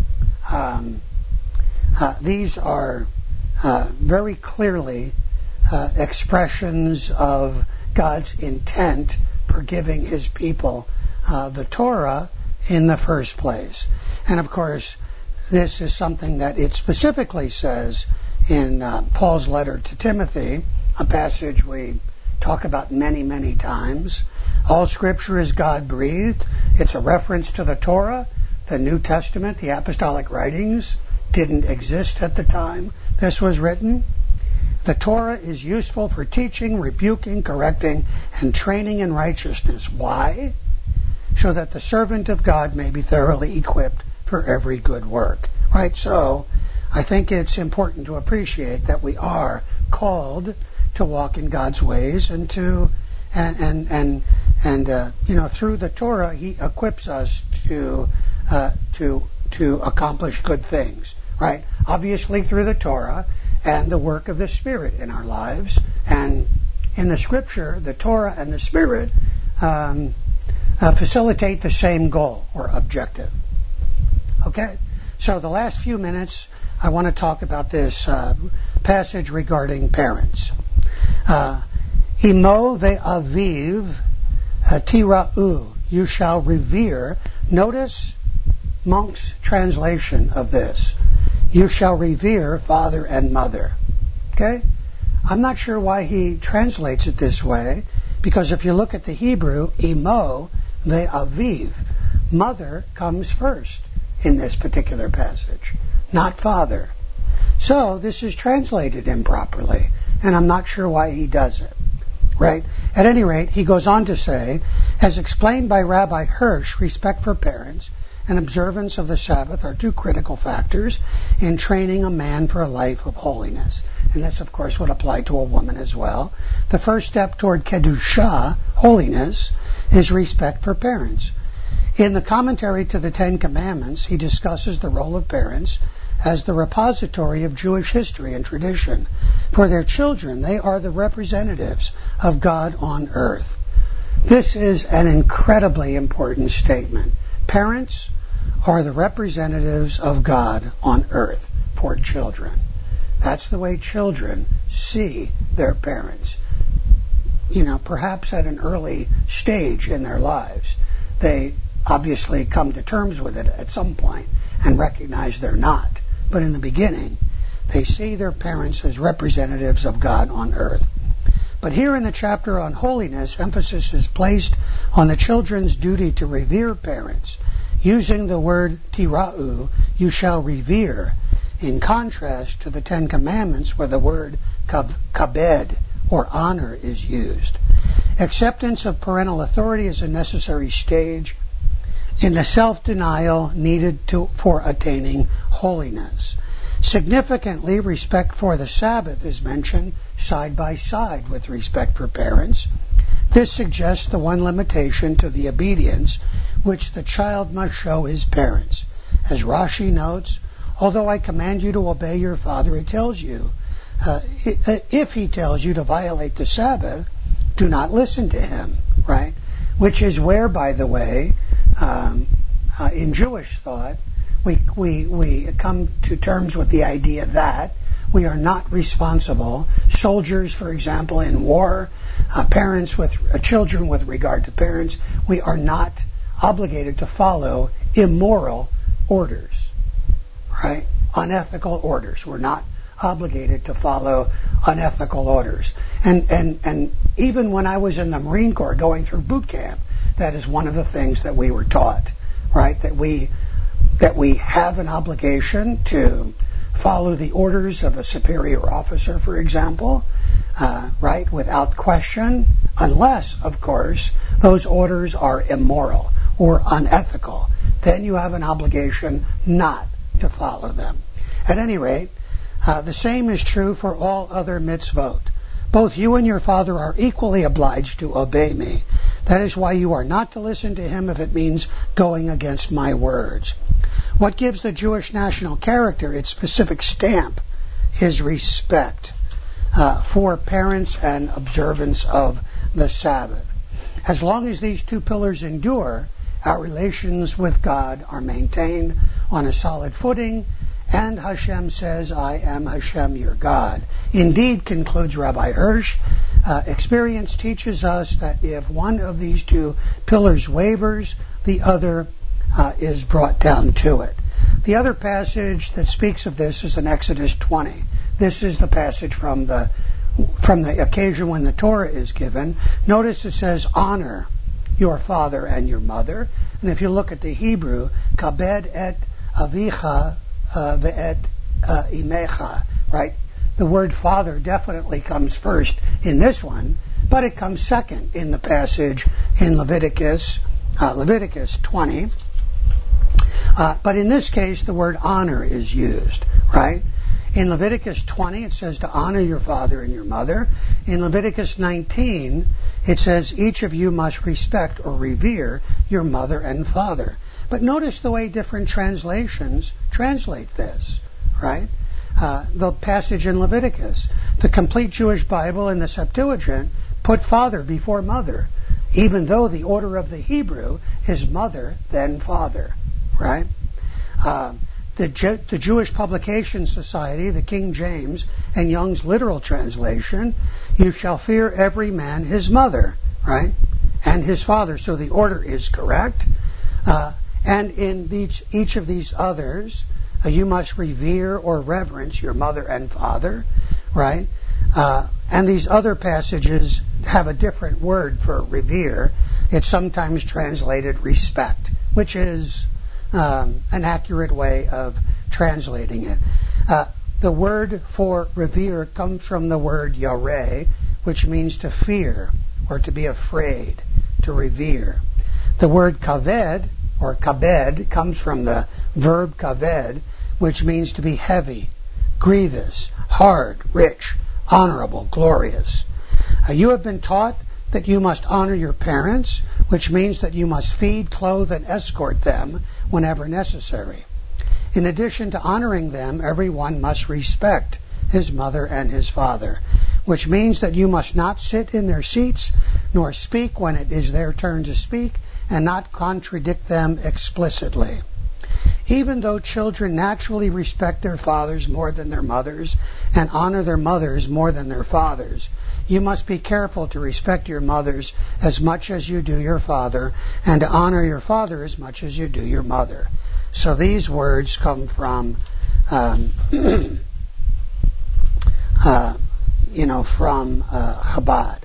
Um, uh, these are uh, very clearly uh, expressions of God's intent for giving His people uh, the Torah in the first place. And of course, this is something that it specifically says in uh, Paul's letter to Timothy, a passage we talk about many, many times. All Scripture is God-breathed. It's a reference to the Torah. The New Testament, the apostolic writings, didn't exist at the time this was written. The Torah is useful for teaching, rebuking, correcting, and training in righteousness. Why? So that the servant of God may be thoroughly equipped for every good work. Right? So, I think it's important to appreciate that we are called to walk in God's ways and to, and, and, and, and uh, you know, through the Torah, He equips us to, uh, to, to accomplish good things. Right? Obviously through the Torah and the work of the Spirit in our lives. And in the Scripture, the Torah and the Spirit um, uh, facilitate the same goal or objective. Okay? So the last few minutes, I want to talk about this uh, passage regarding parents. Uh, Imo ve'aviv tira'u, you shall revere. Notice Monk's translation of this. You shall revere father and mother. Okay? I'm not sure why he translates it this way, because if you look at the Hebrew, imo ve'aviv, mother comes first in this particular passage, not father. So this is translated improperly, and I'm not sure why he does it. Right? At any rate, he goes on to say, as explained by Rabbi Hirsch, respect for parents and observance of the Sabbath are two critical factors in training a man for a life of holiness. And this, of course, would apply to a woman as well. The first step toward Kedusha, holiness, is respect for parents. In the commentary to the Ten Commandments, he discusses the role of parents as the repository of Jewish history and tradition. For their children, they are the representatives of God on earth. This is an incredibly important statement. Parents are the representatives of God on earth for children. That's the way children see their parents. You know, perhaps at an early stage in their lives, they obviously come to terms with it at some point and recognize they're not. But in the beginning, they see their parents as representatives of God on earth. But here in the chapter on holiness, emphasis is placed on the children's duty to revere parents, using the word tira'u, you shall revere, in contrast to the Ten Commandments where the word kabed, or honor, is used. Acceptance of parental authority is a necessary stage in the self-denial needed to, for attaining holiness. Significantly, respect for the Sabbath is mentioned side by side with respect for parents. This suggests the one limitation to the obedience which the child must show his parents. As Rashi notes, although I command you to obey your father, he tells you, uh, if he tells you to violate the Sabbath, do not listen to him, right? Which is where, by the way, um, uh, in Jewish thought, we, we, we come to terms with the idea that we are not responsible. Soldiers, for example, in war, uh, parents with uh, children with regard to parents, we are not obligated to follow immoral orders, right? Unethical orders. We're not obligated to follow unethical orders. And, and, and even when I was in the Marine Corps going through boot camp, that is one of the things that we were taught, right? That we that we have an obligation to follow the orders of a superior officer, for example, uh, right, without question, unless, of course, those orders are immoral or unethical. Then you have an obligation not to follow them. At any rate, uh, the same is true for all other mitzvot. Both you and your father are equally obliged to obey me. That is why you are not to listen to him if it means going against my words. What gives the Jewish national character its specific stamp is respect uh, for parents and observance of the Sabbath. As long as these two pillars endure, our relations with God are maintained on a solid footing, and Hashem says, I am Hashem your God. Indeed, concludes Rabbi Hirsch, uh, experience teaches us that if one of these two pillars wavers, the other uh, is brought down to it. The other passage that speaks of this is in Exodus twenty. This is the passage from the from the occasion when the Torah is given, notice it says, honor your father and your mother. And if you look at the Hebrew, kabed et avicha uh, ve'et uh, imecha, right? The word father definitely comes first in this one, but it comes second in the passage in Leviticus, uh, Leviticus twenty. Uh, but in this case, the word honor is used, right? In Leviticus twenty, it says to honor your father and your mother. In Leviticus nineteen, it says each of you must respect or revere your mother and father. But notice the way different translations translate this, right? Uh, the passage in Leviticus. The complete Jewish Bible in the Septuagint put father before mother, even though the order of the Hebrew is mother, then father, right? Uh, the, Je- the Jewish Publication Society, the King James, and Young's literal translation, you shall fear every man his mother, right? And his father. So the order is correct. Uh, and in each, each of these others, uh, you must revere or reverence your mother and father, right? Uh, and these other passages have a different word for revere. It's sometimes translated respect, which is um, an accurate way of translating it. Uh, the word for revere comes from the word yareh, which means to fear or to be afraid, to revere. The word kaved or kabed comes from the verb kaved, which means to be heavy, grievous, hard, rich, honorable, glorious. Uh, you have been taught that you must honor your parents, which means that you must feed, clothe, and escort them whenever necessary. In addition to honoring them, everyone must respect his mother and his father, which means that you must not sit in their seats, nor speak when it is their turn to speak, and not contradict them explicitly. Even though children naturally respect their fathers more than their mothers and honor their mothers more than their fathers, you must be careful to respect your mothers as much as you do your father, and to honor your father as much as you do your mother. So these words come from, um, uh, you know, from uh, Chabad,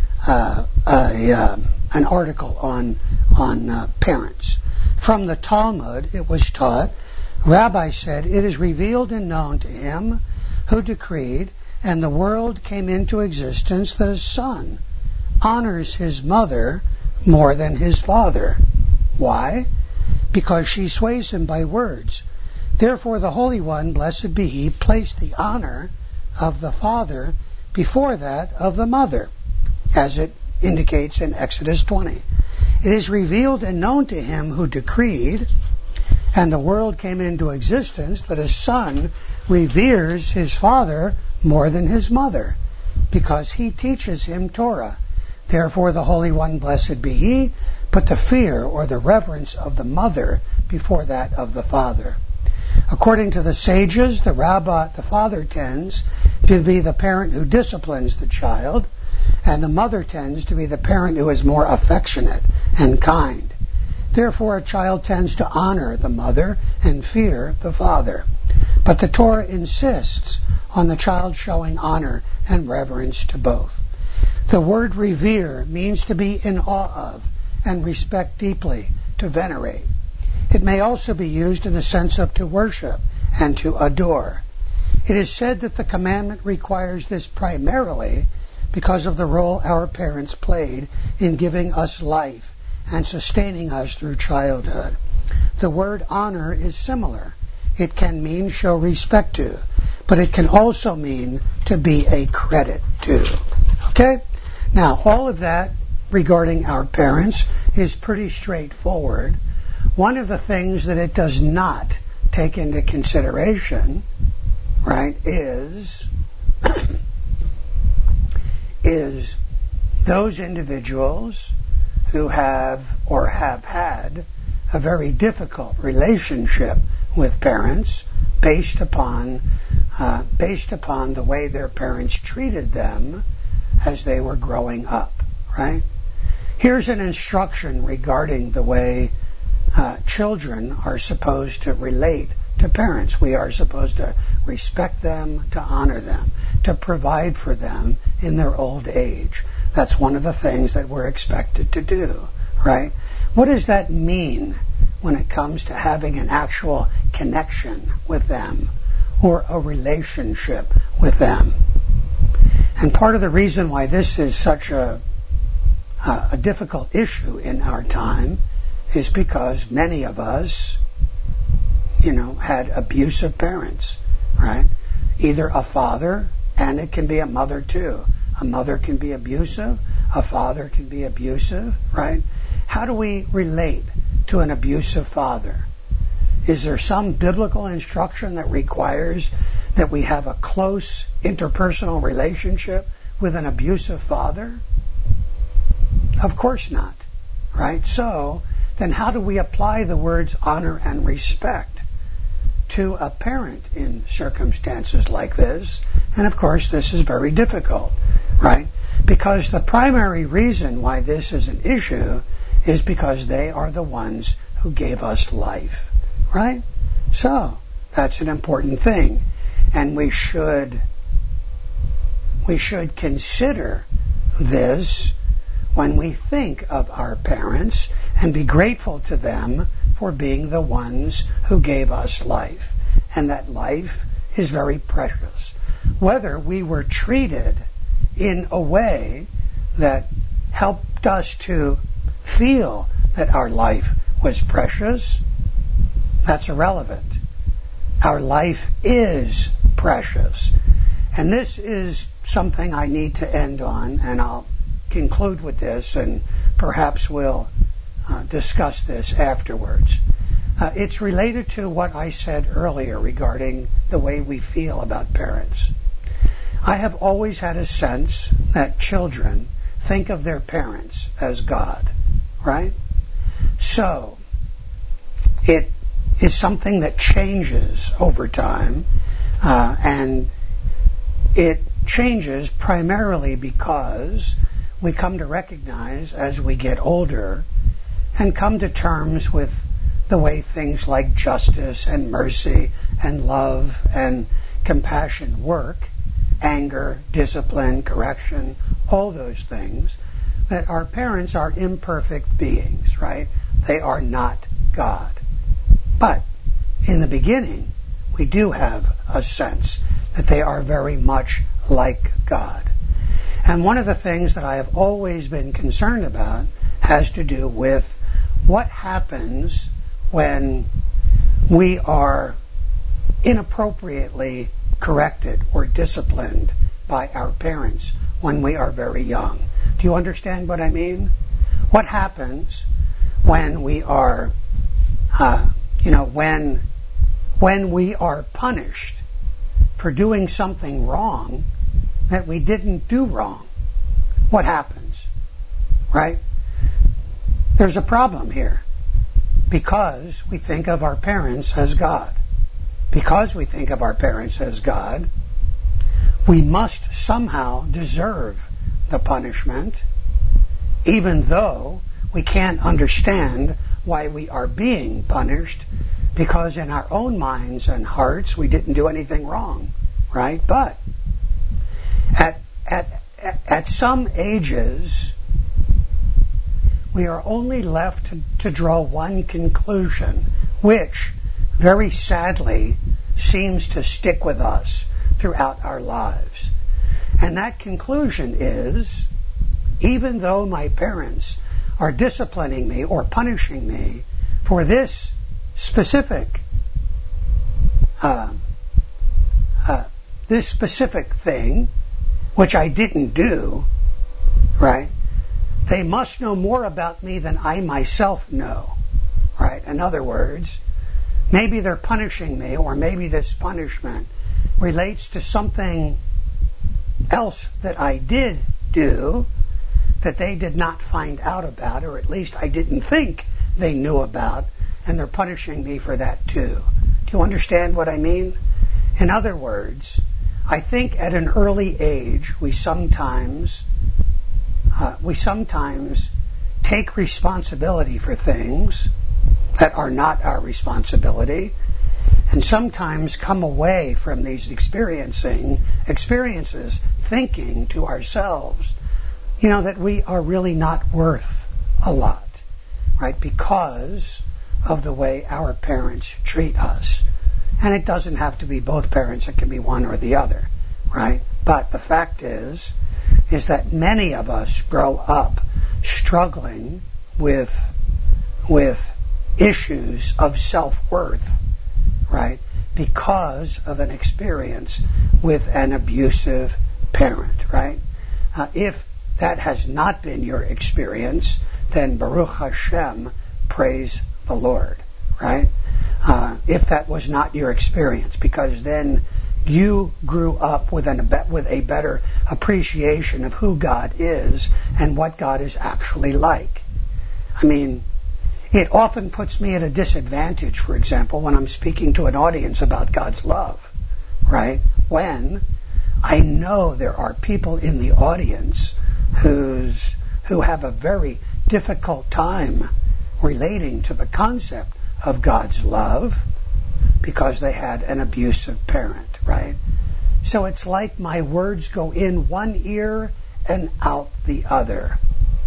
uh, a, uh, an article on on uh, parents. From the Talmud, it was taught, Rabbi said, it is revealed and known to him who decreed, and the world came into existence, that a son honors his mother more than his father. Why? Because she sways him by words. Therefore the Holy One, blessed be He, placed the honor of the father before that of the mother, as it indicates in Exodus twenty. It is revealed and known to him who decreed, and the world came into existence, that a son reveres his father more than his mother, because he teaches him Torah. Therefore the Holy One, blessed be He, put the fear or the reverence of the mother before that of the father. According to the sages, the rabba, the father tends to be the parent who disciplines the child, and the mother tends to be the parent who is more affectionate and kind. Therefore, a child tends to honor the mother and fear the father. But the Torah insists on the child showing honor and reverence to both. The word revere means to be in awe of and respect deeply, to venerate. It may also be used in the sense of to worship and to adore. It is said that the commandment requires this primarily because of the role our parents played in giving us life and sustaining us through childhood. The word honor is similar. It can mean show respect to, but it can also mean to be a credit to. Okay? Now, all of that regarding our parents is pretty straightforward. One of the things that it does not take into consideration, right, is is those individuals who have or have had a very difficult relationship with parents based upon uh, based upon the way their parents treated them as they were growing up, right? Here's an instruction regarding the way uh, children are supposed to relate to parents. We are supposed to respect them, to honor them, to provide for them in their old age. That's one of the things that we're expected to do, right? What does that mean when it comes to having an actual connection with them or a relationship with them? And part of the reason why this is such a, a, a difficult issue in our time is because many of us, you know, had abusive parents, right? Either a father, and it can be a mother too. A mother can be abusive, a father can be abusive, right? How do we relate to an abusive father? Is there some biblical instruction that requires that we have a close interpersonal relationship with an abusive father? Of course not, right? So, then how do we apply the words honor and respect to a parent in circumstances like this? And of course, this is very difficult, right? Because the primary reason why this is an issue is because they are the ones who gave us life, right? So, that's an important thing. And we should, we should consider this when we think of our parents and be grateful to them for being the ones who gave us life. And that life is very precious. Whether we were treated in a way that helped us to feel that our life was precious, that's irrelevant. Our life is precious. And this is something I need to end on, and I'll conclude with this, and perhaps we'll uh, discuss this afterwards. Uh, it's related to what I said earlier regarding the way we feel about parents. I have always had a sense that children think of their parents as God, right? So, it is something that changes over time, uh, and it changes primarily because we come to recognize as we get older and come to terms with the way things like justice and mercy and love and compassion work, anger, discipline, correction, all those things, that our parents are imperfect beings, right? They are not God. But in the beginning, we do have a sense that they are very much like God. And one of the things that I have always been concerned about has to do with what happens when we are inappropriately corrected or disciplined by our parents when we are very young. Do you understand what I mean? What happens when we are, uh, you know, when when we are punished for doing something wrong that we didn't do wrong? What happens? Right? There's a problem here because we think of our parents as God. Because we think of our parents as God, we must somehow deserve the punishment, even though we can't understand why we are being punished, because in our own minds and hearts we didn't do anything wrong, right? But at at at some ages, we are only left to, to draw one conclusion, which very sadly seems to stick with us throughout our lives. And that conclusion is, even though my parents are disciplining me or punishing me for this specific uh, uh, this specific thing, which I didn't do, right? They must know more about me than I myself know, right? In other words, maybe they're punishing me, or maybe this punishment relates to something else that I did do that they did not find out about, or at least I didn't think they knew about, and they're punishing me for that too. Do you understand what I mean? In other words, I think at an early age we sometimes uh, we sometimes take responsibility for things that are not our responsibility, and sometimes come away from these experiencing experiences thinking to ourselves, you know, that we are really not worth a lot, right? Because of the way our parents treat us. And it doesn't have to be both parents, it can be one or the other, right? But the fact is, is that many of us grow up struggling with, with issues of self-worth, right? Because of an experience with an abusive parent, right? Uh, if that has not been your experience, then Baruch Hashem, praise the Lord, right? Uh, if that was not your experience, because then you grew up with, an, with a better appreciation of who God is and what God is actually like. I mean, it often puts me at a disadvantage, for example, when I'm speaking to an audience about God's love, right? When I know there are people in the audience who's, who have a very difficult time relating to the concept of God's love because they had an abusive parent, right? So it's like my words go in one ear and out the other.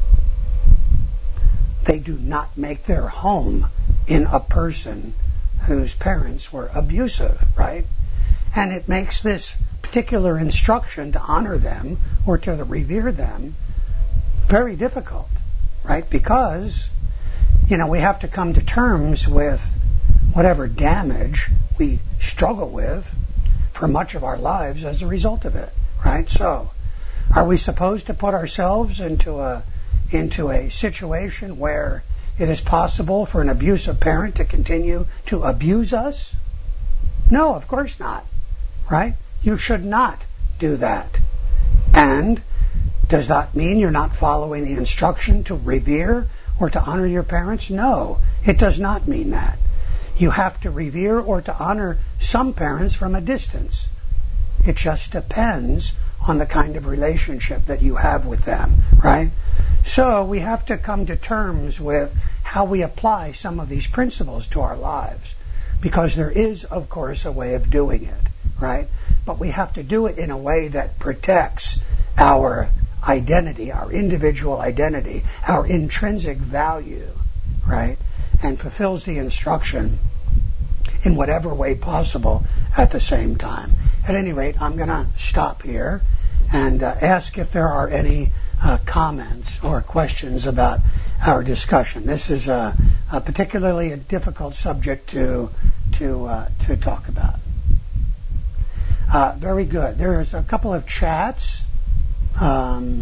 They do not make their home in a person whose parents were abusive, right? And it makes this particular instruction to honor them or to revere them very difficult, right? Because, you know, we have to come to terms with whatever damage we struggle with for much of our lives as a result of it, right? So, are we supposed to put ourselves into a into a situation where it is possible for an abusive parent to continue to abuse us? No, of course not, right? You should not do that. And does that mean you're not following the instruction to revere or to honor your parents? No, it does not mean that. You have to revere or to honor some parents from a distance. It just depends on the kind of relationship that you have with them, right? So we have to come to terms with how we apply some of these principles to our lives, because there is, of course, a way of doing it, right? But we have to do it in a way that protects our identity, our individual identity, our intrinsic value, right? And fulfills the instruction in whatever way possible at the same time. At any rate, I'm going to stop here and uh, ask if there are any uh, comments or questions about our discussion. This is a, a particularly a difficult subject to to uh, to talk about. Uh, very good. There's a couple of chats. Um,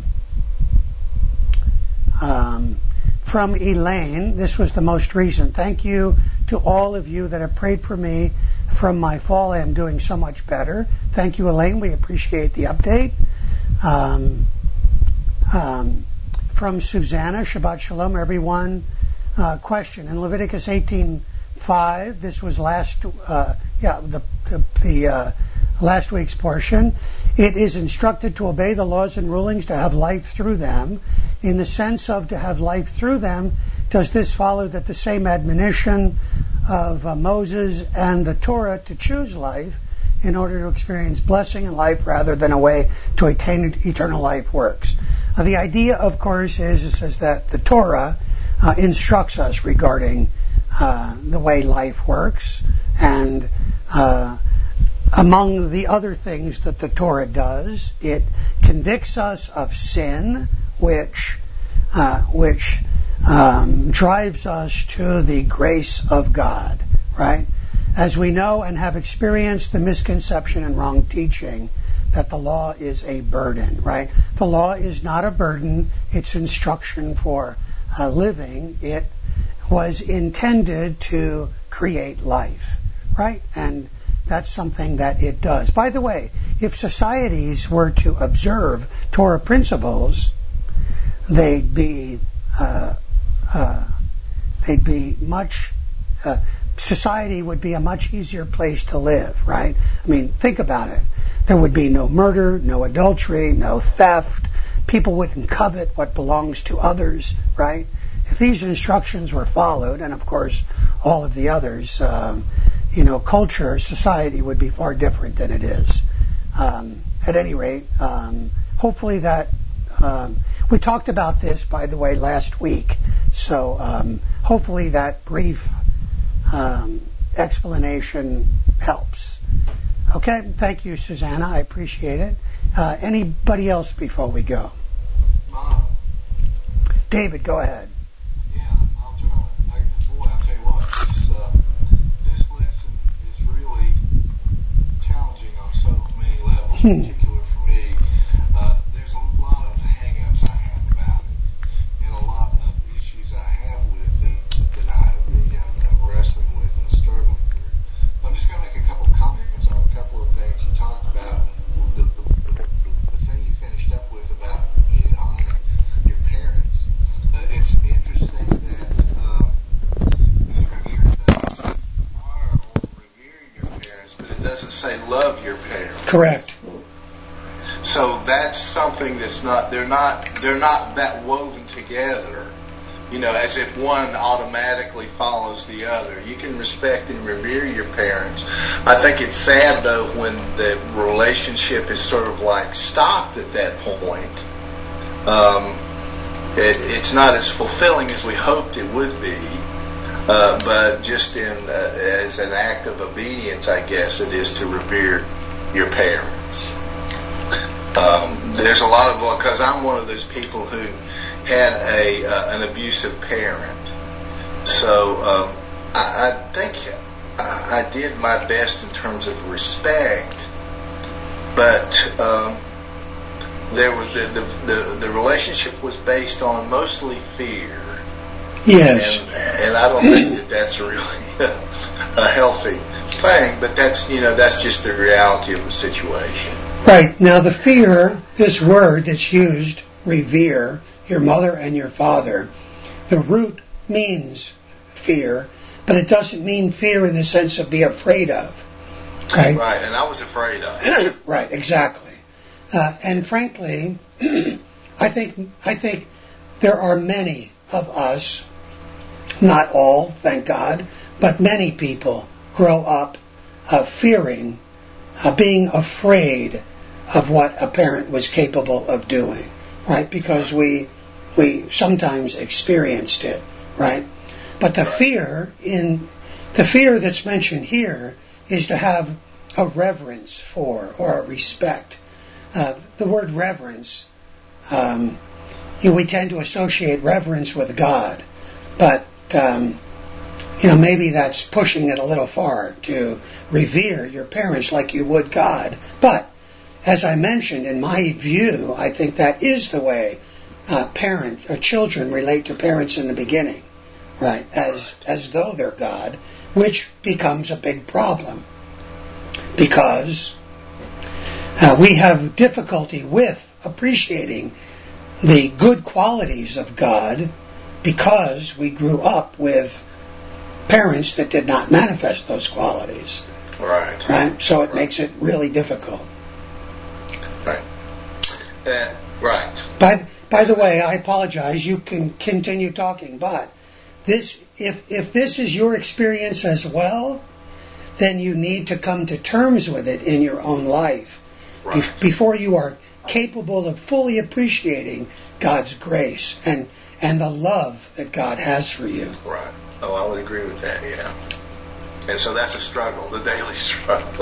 um, from Elaine. This was the most recent. Thank you to all of you that have prayed for me from my fall. I am doing so much better. Thank you, Elaine. We appreciate the update. Um, um, from Susanna, Shabbat Shalom, everyone. Uh, question. In Leviticus eighteen five, this was last, uh, yeah, the, the, the uh, last week's portion. It is instructed to obey the laws and rulings, to have life through them. In the sense of to have life through them, does this follow that the same admonition of uh, Moses and the Torah to choose life in order to experience blessing in life rather than a way to attain eternal life works? Uh, the idea, of course, is, is that the Torah uh, instructs us regarding uh, the way life works, and uh, among the other things that the Torah does, it convicts us of sin, which uh, which um, drives us to the grace of God, right? As we know and have experienced the misconception and wrong teaching that the law is a burden, right? The law is not a burden. It's instruction for uh, living. It was intended to create life, right? And that's something that it does. By the way, if societies were to observe Torah principles, they'd be uh, uh, they'd be much. Uh, society would be a much easier place to live, right? I mean, think about it. There would be no murder, no adultery, no theft. People wouldn't covet what belongs to others, right? If these instructions were followed, and of course all of the others, um, you know, culture, society would be far different than it is. Um, at any rate, um, hopefully that um, we talked about this, by the way, last week. So um, hopefully that brief um, explanation helps. Okay, thank you, Susanna. I appreciate it. Uh, anybody else before we go? Mom. David, go ahead. Yeah, I'll try. I, boy, I'll tell you what, this, uh, this lesson is really challenging on so many levels, Hmm. particularly for me. Uh, there's a lot of hang-ups I have about it, and a lot of issues I have with it that I, you know, I'm wrestling with and struggling through. I'm just going to make a couple comments on a couple of things you talked about. The, the, the, the thing you finished up with about you know, honoring your parents. Uh, it's interesting that uh, the scripture does say honor or revere your parents, but it doesn't say love your parents. Correct. So that's something that's not they're not they're not that woven together, you know, as if one automatically follows the other. You can respect and revere your parents. I think it's sad though when the relationship is sort of like stopped at that point. Um, it, it's not as fulfilling as we hoped it would be. Uh, but just in uh, as an act of obedience, I guess it is to revere your parents. Um, there's a lot of, because I'm one of those people who had a uh, an abusive parent, so um, I, I think I, I did my best in terms of respect, but um, there was the, the the the relationship was based on mostly fear. Yes. And, and I don't think that that's really a healthy thing, but that's, you know, that's just the reality of the situation. Right. Now the fear, this word that's used, revere, your mother and your father, the root means fear, but it doesn't mean fear in the sense of be afraid of. Right? Right, and I was afraid of it. Right, exactly. Uh, and frankly, I think I think there are many of us, not all, thank God, but many people grow up uh, fearing, uh, being afraid of what a parent was capable of doing, right? Because we we sometimes experienced it, right? But the fear in the fear that's mentioned here is to have a reverence for or a respect. Uh, the word reverence, um, you know, we tend to associate reverence with God, but um, you know, maybe that's pushing it a little far to revere your parents like you would God. But as I mentioned, in my view, I think that is the way uh, parents or children relate to parents in the beginning, right? As as though they're God, which becomes a big problem because uh, we have difficulty with appreciating the good qualities of God because we grew up with parents that did not manifest those qualities. Right. Right? So it right. makes it really difficult. Right. Uh, right. By by the way, I apologize. You can continue talking, but this if if this is your experience as well, then you need to come to terms with it in your own life right. be- before you are capable of fully appreciating God's grace and and the love that God has for you. Right. Oh, I would agree with that, yeah. And so that's a struggle, the daily struggle.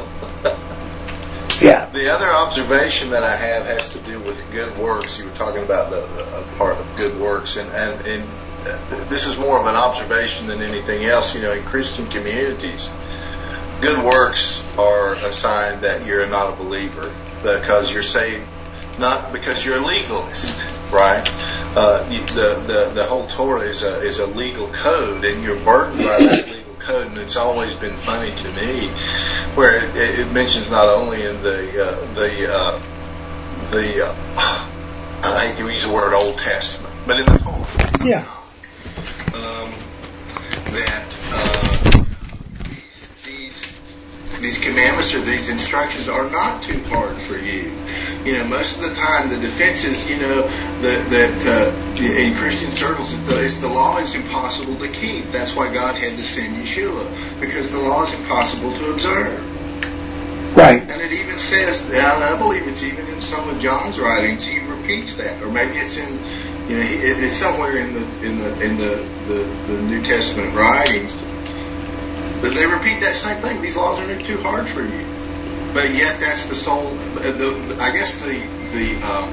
Yeah. The other observation that I have has to do with good works. You were talking about the uh, part of good works, and, and, and uh, this is more of an observation than anything else. You know, in Christian communities, good works are a sign that you're not a believer because you're saved, not because you're a legalist, right? Uh, you, the, the the whole Torah is a is a legal code, and you're burdened by that legal code. And it's always been funny to me, where it, it mentions not only in the uh, the uh, the uh, I hate to use the word Old Testament, but in the Torah, yeah, um, that uh, these these these commandments or these instructions are not too hard for you. You know, most of the time the defense is, you know, that, that uh, in Christian circles, it's the law is impossible to keep. That's why God had to send Yeshua, because the law is impossible to observe. Right. And it even says, and I believe it's even in some of John's writings, he repeats that, or maybe it's in, you know, it, it's somewhere in the in the in the, the, the New Testament writings. But they repeat that same thing. These laws are too hard for you. But yet, that's the sole. The, the, I guess the the um,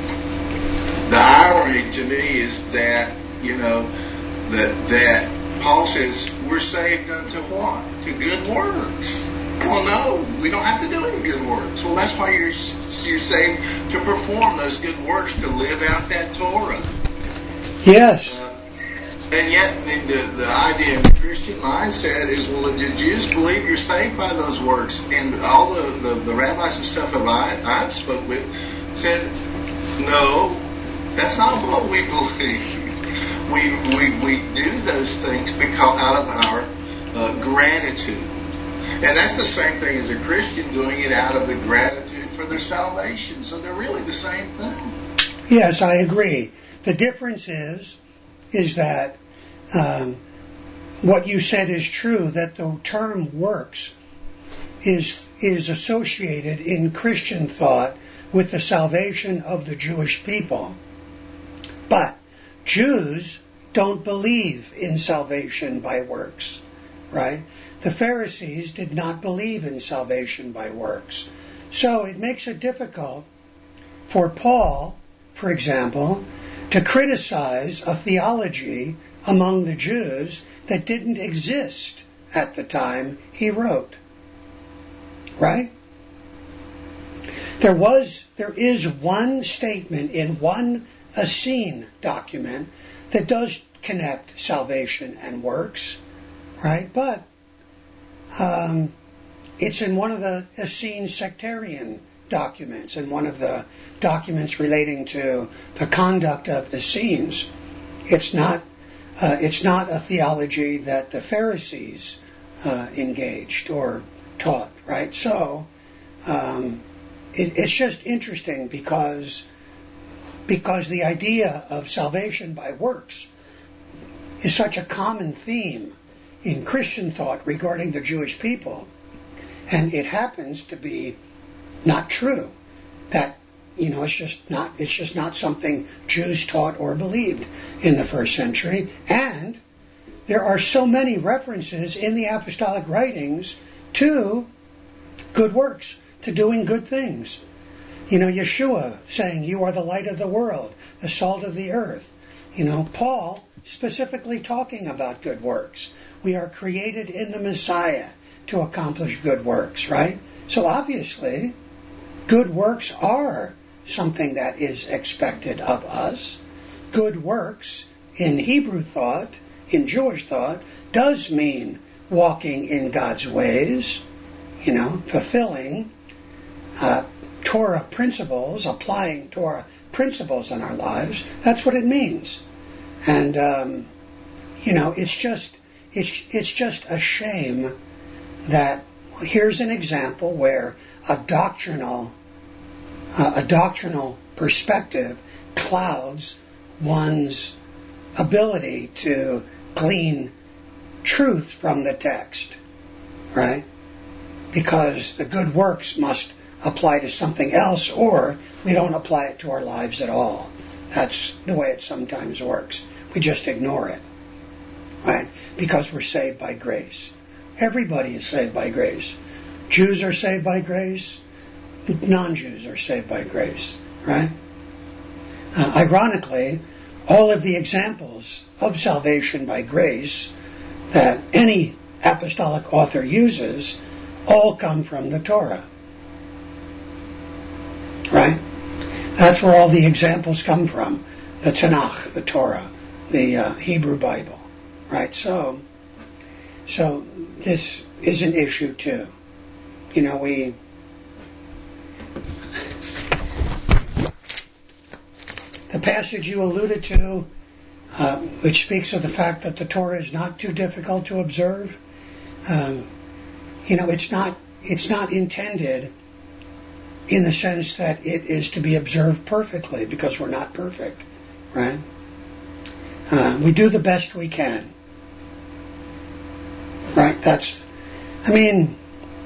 the irony to me is that you know that that Paul says we're saved unto what? To good works. Well, no, we don't have to do any good works. Well, that's why you're you're saved to perform those good works, to live out that Torah. Yes. Uh, And yet, the, the, the idea in the Christian mindset is, well, the Jews believe you're saved by those works. And all the, the, the rabbis and stuff that I, I've spoke with said, no, that's not what we believe. We we, we do those things because out of our uh, gratitude. And that's the same thing as a Christian doing it out of the gratitude for their salvation. So they're really the same thing. Yes, I agree. The difference is, is that um, what you said is true, that the term works is is associated in Christian thought with the salvation of the Jewish people. But Jews don't believe in salvation by works, right? The Pharisees did not believe in salvation by works. So it makes it difficult for Paul, for example, to criticize a theology among the Jews that didn't exist at the time he wrote. Right? There was, there is one statement in one Essene document that does connect salvation and works, right? But um, it's in one of the Essene sectarian documents, in one of the documents relating to the conduct of Essenes. It's not, uh, it's not a theology that the Pharisees uh, engaged or taught, right? So um, it, it's just interesting because because the idea of salvation by works is such a common theme in Christian thought regarding the Jewish people, and it happens to be not true. That, you know, it's just not it's just not something Jews taught or believed in the first century. And there are so many references in the apostolic writings to good works, to doing good things. You know, Yeshua saying, "You are the light of the world, the salt of the earth." You know, Paul specifically talking about good works. We are created in the Messiah to accomplish good works, right? So obviously, good works are something that is expected of us. Good works, in Hebrew thought, in Jewish thought, does mean walking in God's ways, you know, fulfilling uh, Torah principles, applying Torah principles in our lives. That's what it means. And, um, you know, it's just, it's, it's just a shame that, well, here's an example where a doctrinal, uh, a doctrinal perspective clouds one's ability to glean truth from the text, right? Because the good works must apply to something else, or we don't apply it to our lives at all. That's the way it sometimes works. We just ignore it, right? Because we're saved by grace. Everybody is saved by grace. Jews are saved by grace. Non-Jews are saved by grace, right? Uh, ironically, all of the examples of salvation by grace that any apostolic author uses all come from the Torah. Right? That's where all the examples come from. The Tanakh, the Torah, the uh, Hebrew Bible. Right? So, so this is an issue too. You know, we... The passage you alluded to, uh, which speaks of the fact that the Torah is not too difficult to observe, um, you know, it's not it's not intended in the sense that it is to be observed perfectly, because we're not perfect, right? Uh, we do the best we can, right? That's, I mean,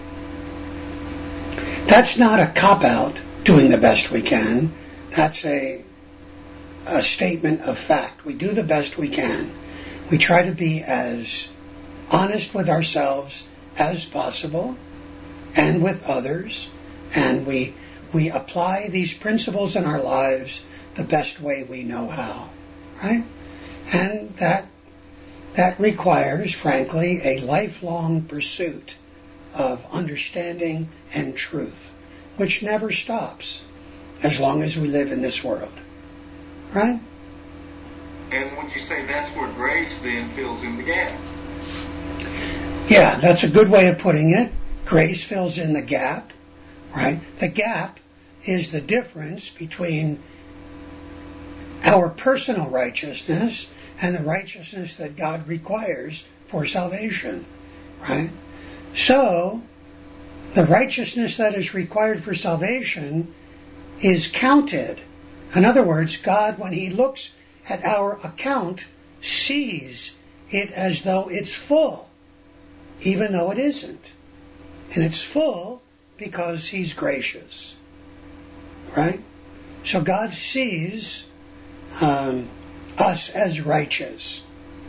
that's not a cop-out, doing the best we can. That's a, a statement of fact. We do the best we can. We try to be as honest with ourselves as possible and with others, and we we apply these principles in our lives the best way we know how, right? And that that requires, frankly, a lifelong pursuit of understanding and truth, which never stops as long as we live in this world, right? And would you say that's where grace then fills in the gap? Yeah, that's a good way of putting it. Grace fills in the gap, right? The gap is the difference between our personal righteousness and the righteousness that God requires for salvation, right? So, the righteousness that is required for salvation is counted. In other words, God, when He looks at our account, sees it as though it's full, even though it isn't. And it's full because He's gracious, right? So God sees um, us as righteous,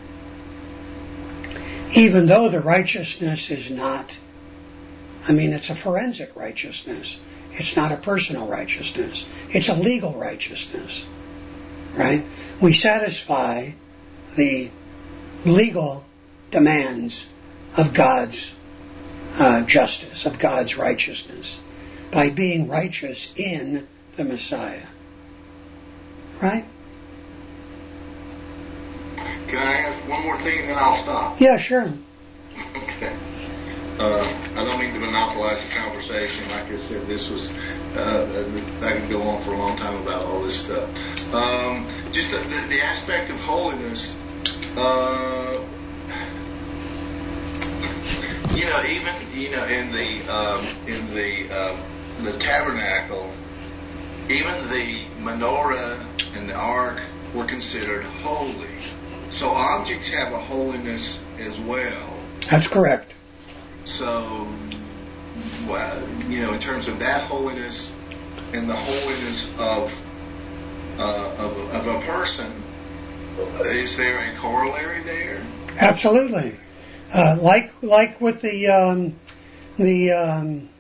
even though the righteousness is not, I mean, it's a forensic righteousness. It's not a personal righteousness. It's a legal righteousness, right? We satisfy the legal demands of God's uh, justice, of God's righteousness, by being righteous in the Messiah, right? Can I ask one more thing and then I'll stop? Yeah, sure. Okay. Uh, I don't mean to monopolize the conversation. Like I said, this was, uh, I could go on for a long time about all this stuff. Um, just the, the, the aspect of holiness, uh, you know, even, you know, in the, um, in the, uh, the tabernacle, even the menorah and the ark were considered holy. So objects have a holiness as well. That's correct. So, well, you know, in terms of that holiness and the holiness of uh, of, of a person, is there a corollary there? Absolutely. Uh, like like with the um, the um,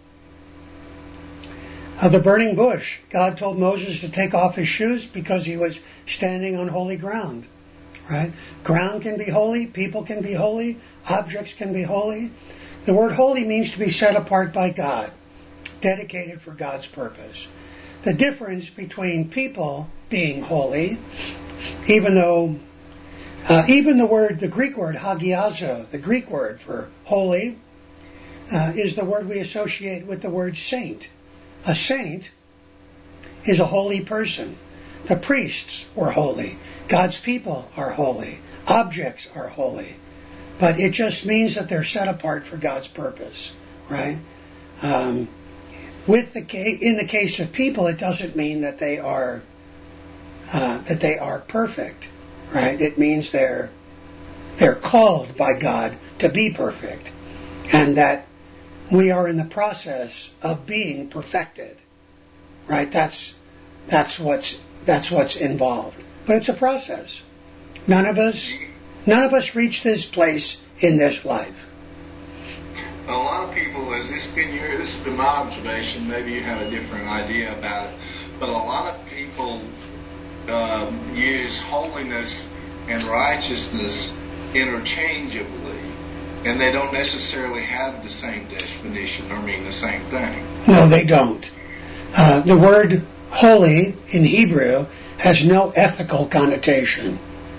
uh, the burning bush, God told Moses to take off his shoes because he was standing on holy ground. Right? Ground can be holy, people can be holy, objects can be holy. The word holy means to be set apart by God, dedicated for God's purpose. The difference between people being holy, even though, uh, even the word, the Greek word hagiazo, the Greek word for holy, uh, is the word we associate with the word saint. A saint is a holy person. The priests were holy. God's people are holy. Objects are holy. But it just means that they're set apart for God's purpose, right? Um, with the ca- in the case of people, it doesn't mean that they are uh, that they are perfect, right? It means they're they're called by God to be perfect, and that we are in the process of being perfected, right? That's that's what's that's what's involved. But it's a process. None of us. None of us reach this place in this life. A lot of people, as this has been your, this has been my observation. Maybe you have a different idea about it, but a lot of people um, use holiness and righteousness interchangeably, and they don't necessarily have the same definition or mean the same thing. No, they don't. Uh, the word holy in Hebrew has no ethical connotation.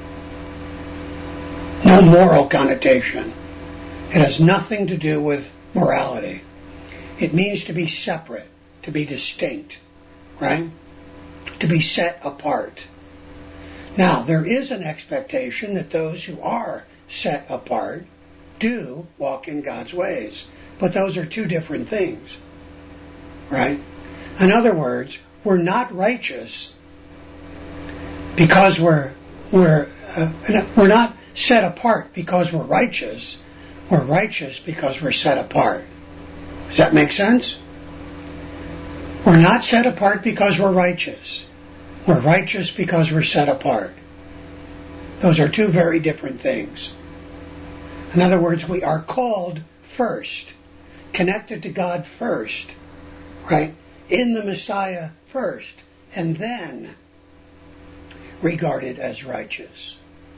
No moral connotation. It has nothing to do with morality. It means to be separate, to be distinct, right? To be set apart. Now, there is an expectation that those who are set apart do walk in God's ways. But those are two different things, right? In other words, we're not righteous because we're we're uh, we're not set apart because we're righteous. We're righteous because we're set apart. Does that make sense? We're not set apart because we're righteous. We're righteous because we're set apart. Those are two very different things. In other words, we are called first, connected to God first, right? In the Messiah first, and then regarded as righteous.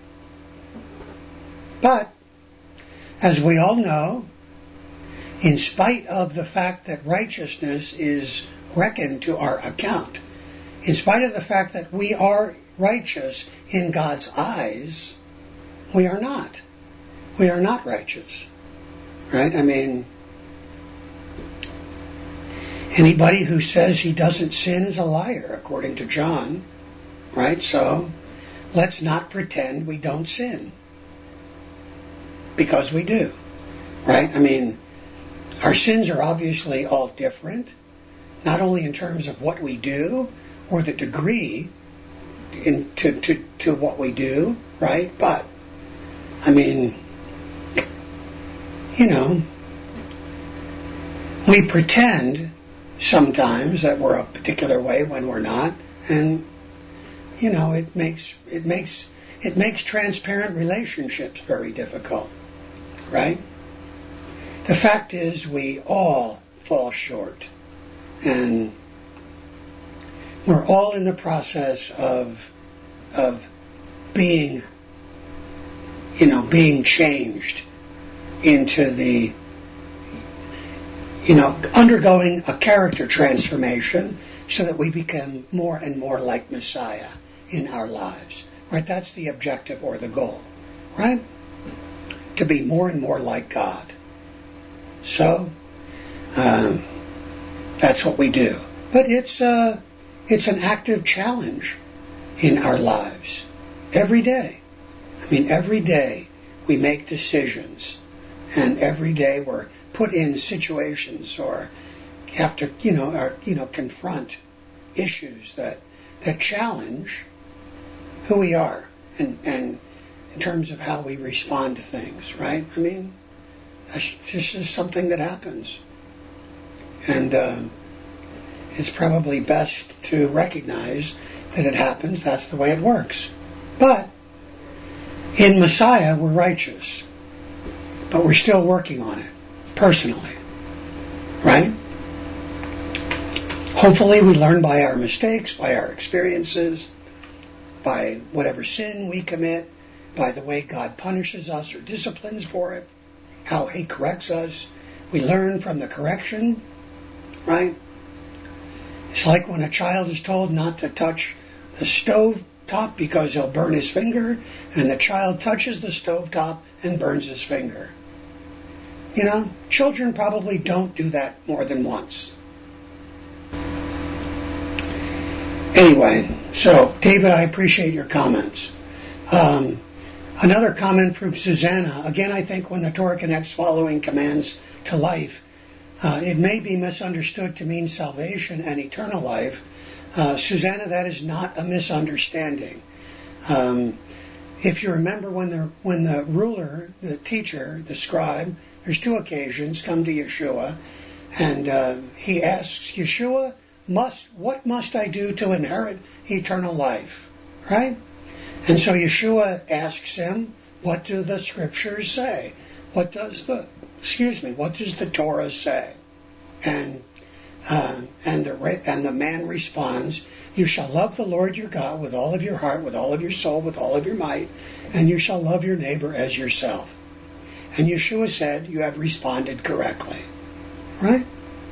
But, as we all know, in spite of the fact that righteousness is reckoned to our account, in spite of the fact that we are righteous in God's eyes, we are not. We are not righteous. Right? I mean, anybody who says he doesn't sin is a liar, according to John. Right? So, let's not pretend we don't sin. Because we do. Right? I mean, our sins are obviously all different, not only in terms of what we do or the degree in, to, to, to what we do, right? But, I mean, you know, we pretend sometimes that we're a particular way when we're not, and, you know, it makes it makes it makes transparent relationships very difficult, right? The fact is, we all fall short, and we're all in the process of of being, you know, being changed into the, you know, undergoing a character transformation so that we become more and more like Messiah in our lives. Right? That's the objective or the goal. Right? To be more and more like God. So, um, that's what we do. But it's uh, it's an active challenge in our lives. Every day. I mean, every day we make decisions. And every day we're put in situations or have to, you know, or, you know, confront issues that that challenge who we are and, and in terms of how we respond to things, right? I mean, this is something that happens. And uh, it's probably best to recognize that it happens. That's the way it works. But in Messiah, we're righteous. But we're still working on it, personally. Right? Hopefully we learn by our mistakes, by our experiences, by whatever sin we commit, by the way God punishes us or disciplines for it, how He corrects us. We learn from the correction, right? It's like when a child is told not to touch the stove top because he'll burn his finger, and the child touches the stove top and burns his finger. You know, children probably don't do that more than once. Anyway, so, David, I appreciate your comments. Um, another comment from Susanna. Again, I think when the Torah connects following commands to life, uh, it may be misunderstood to mean salvation and eternal life. Uh, Susanna, that is not a misunderstanding. Um, if you remember when the when the ruler, the teacher, the scribe, there's two occasions, come to Yeshua, and uh, he asks, Yeshua, must what must I do to inherit eternal life? Right? And so Yeshua asks him, what do the scriptures say? What does the, excuse me, what does the Torah say? And uh, and the and the man responds, you shall love the Lord your God with all of your heart, with all of your soul, with all of your might, and you shall love your neighbor as yourself. And Yeshua said, you have responded correctly. Right?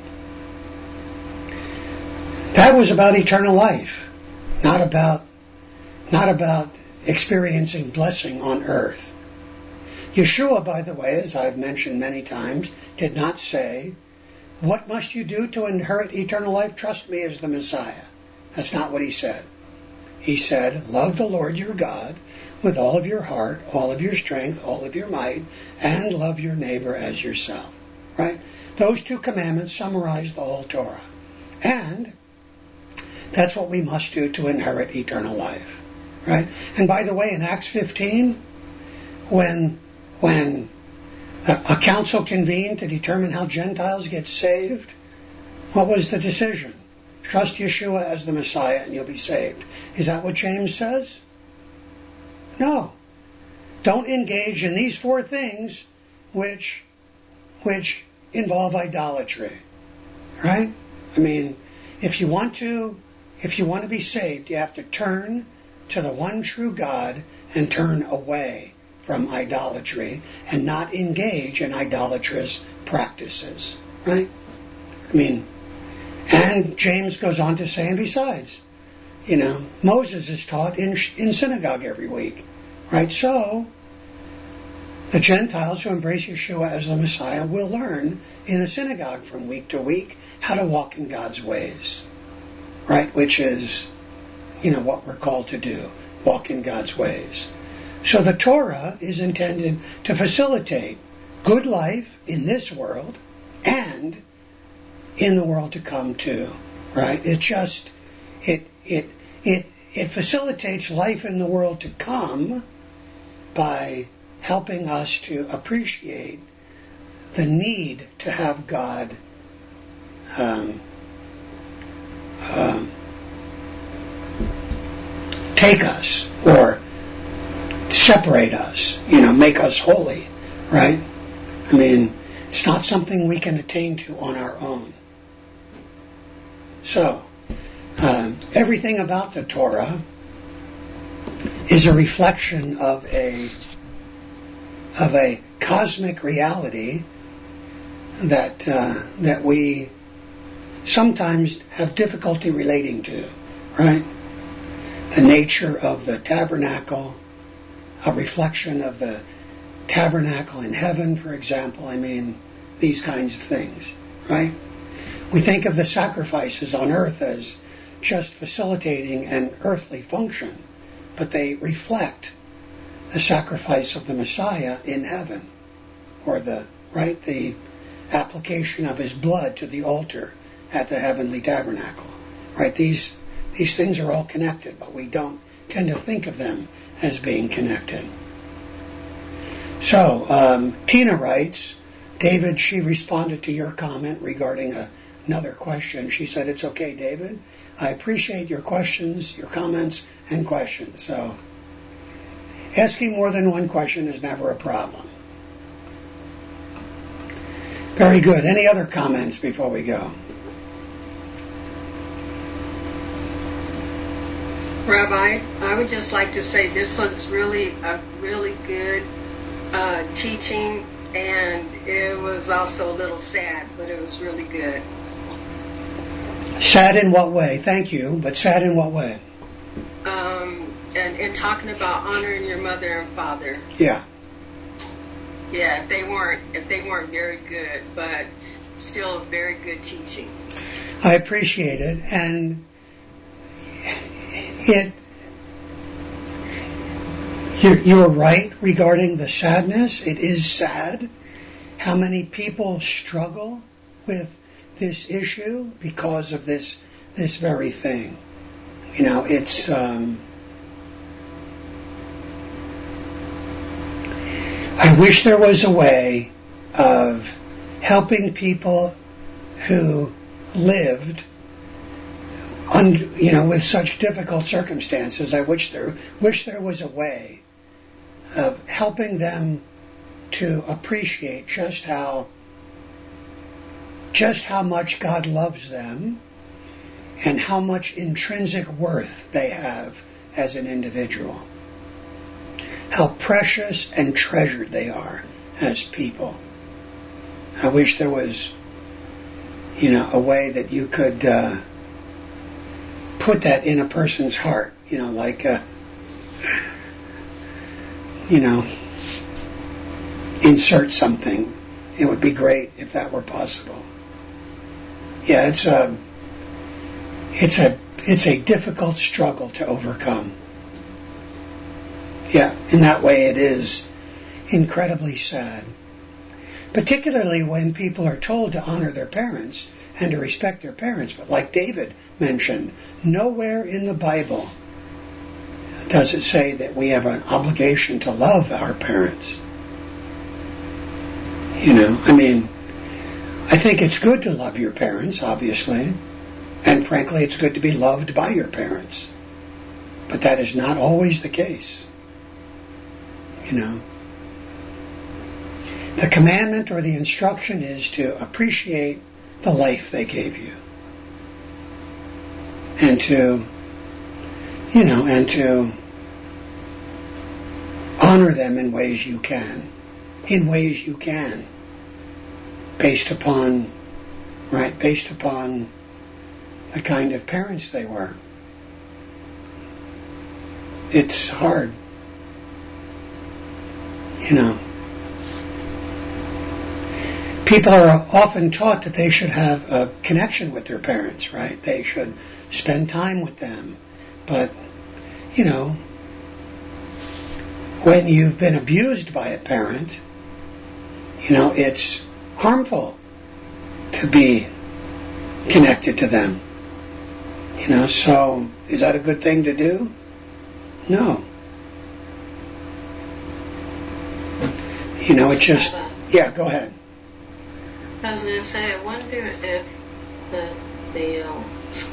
That was about eternal life, not about not about experiencing blessing on earth. Yeshua, by the way, as I've mentioned many times, did not say, what must you do to inherit eternal life? Trust me as the Messiah. That's not what he said. He said, love the Lord your God with all of your heart, all of your strength, all of your might, and love your neighbor as yourself. Right? Those two commandments summarize the whole Torah. And That's what we must do to inherit eternal life. Right? And by the way, in Acts fifteen, when when a, a council convened to determine how Gentiles get saved, what was the decision? Trust Yeshua as the Messiah and you'll be saved. Is that what James says? No. Don't engage in these four things which which involve idolatry. Right? I mean, if you want to if you want to be saved, you have to turn to the one true God and turn away from idolatry and not engage in idolatrous practices. Right? I mean, and James goes on to say, and besides, you know, Moses is taught in, in synagogue every week. Right? So, the Gentiles who embrace Yeshua as the Messiah will learn in the synagogue from week to week how to walk in God's ways. Right? Which is, you know, what we're called to do. Walk in God's ways. So the Torah is intended to facilitate good life in this world and in the world to come too. Right? It just, it, it, it, it facilitates life in the world to come by helping us to appreciate the need to have God um, um, take us or separate us, you know, make us holy, right? I mean, it's not something we can attain to on our own. So, um, everything about the Torah is a reflection of a of a cosmic reality that uh, that we sometimes have difficulty relating to, right? The nature of the tabernacle, a reflection of the tabernacle in heaven, for example. I mean, these kinds of things, right? We think of the sacrifices on earth as just facilitating an earthly function, but they reflect the sacrifice of the Messiah in heaven, or the right the application of his blood to the altar at the heavenly tabernacle. Right? These these things are all connected, but we don't tend to think of them as being connected. So um, Tina writes, David, she responded to your comment regarding a, another question. She said, "It's okay, David. I appreciate your questions, your comments, and questions." So asking more than one question is never a problem. Very good. Any other comments before we go? Rabbi, I would just like to say this was really a really good uh, teaching, and it was also a little sad, but it was really good. Sad in what way? Thank you, but sad in what way? Um, and, and talking about honoring your mother and father. Yeah. Yeah, if they weren't if they weren't very good, but still very good teaching. I appreciate it, and it you're, you're right regarding the sadness. It is sad how many people struggle with this issue because of this this very thing. You know, it's um, I wish there was a way of helping people who lived un, you know, with such difficult circumstances. I wish there wish there was a way of helping them to appreciate just how just how much God loves them and how much intrinsic worth they have as an individual. How precious and treasured they are as people. I wish there was, you know, a way that you could uh, put that in a person's heart. You know, like, uh, you know, insert something. It would be great if that were possible. Yeah, it's a, it's a, it's a difficult struggle to overcome. Yeah, in that way it is incredibly sad. Particularly when people are told to honor their parents and to respect their parents. But like David mentioned, nowhere in the Bible does it say that we have an obligation to love our parents. You know, I mean, I think it's good to love your parents, obviously. And frankly, it's good to be loved by your parents. But that is not always the case. You know. The commandment or the instruction is to appreciate the life they gave you. And to, you know, and to honor them in ways you can. In ways you can. Based upon, right, based upon the kind of parents they were. It's hard. You know. People are often taught that they should have a connection with their parents, right? They should spend time with them. But, you know, when you've been abused by a parent, you know, it's harmful to be connected to them. You know, so is that a good thing to do? No. You know, it just, yeah, go ahead. I was going to say, I wonder if the, the um,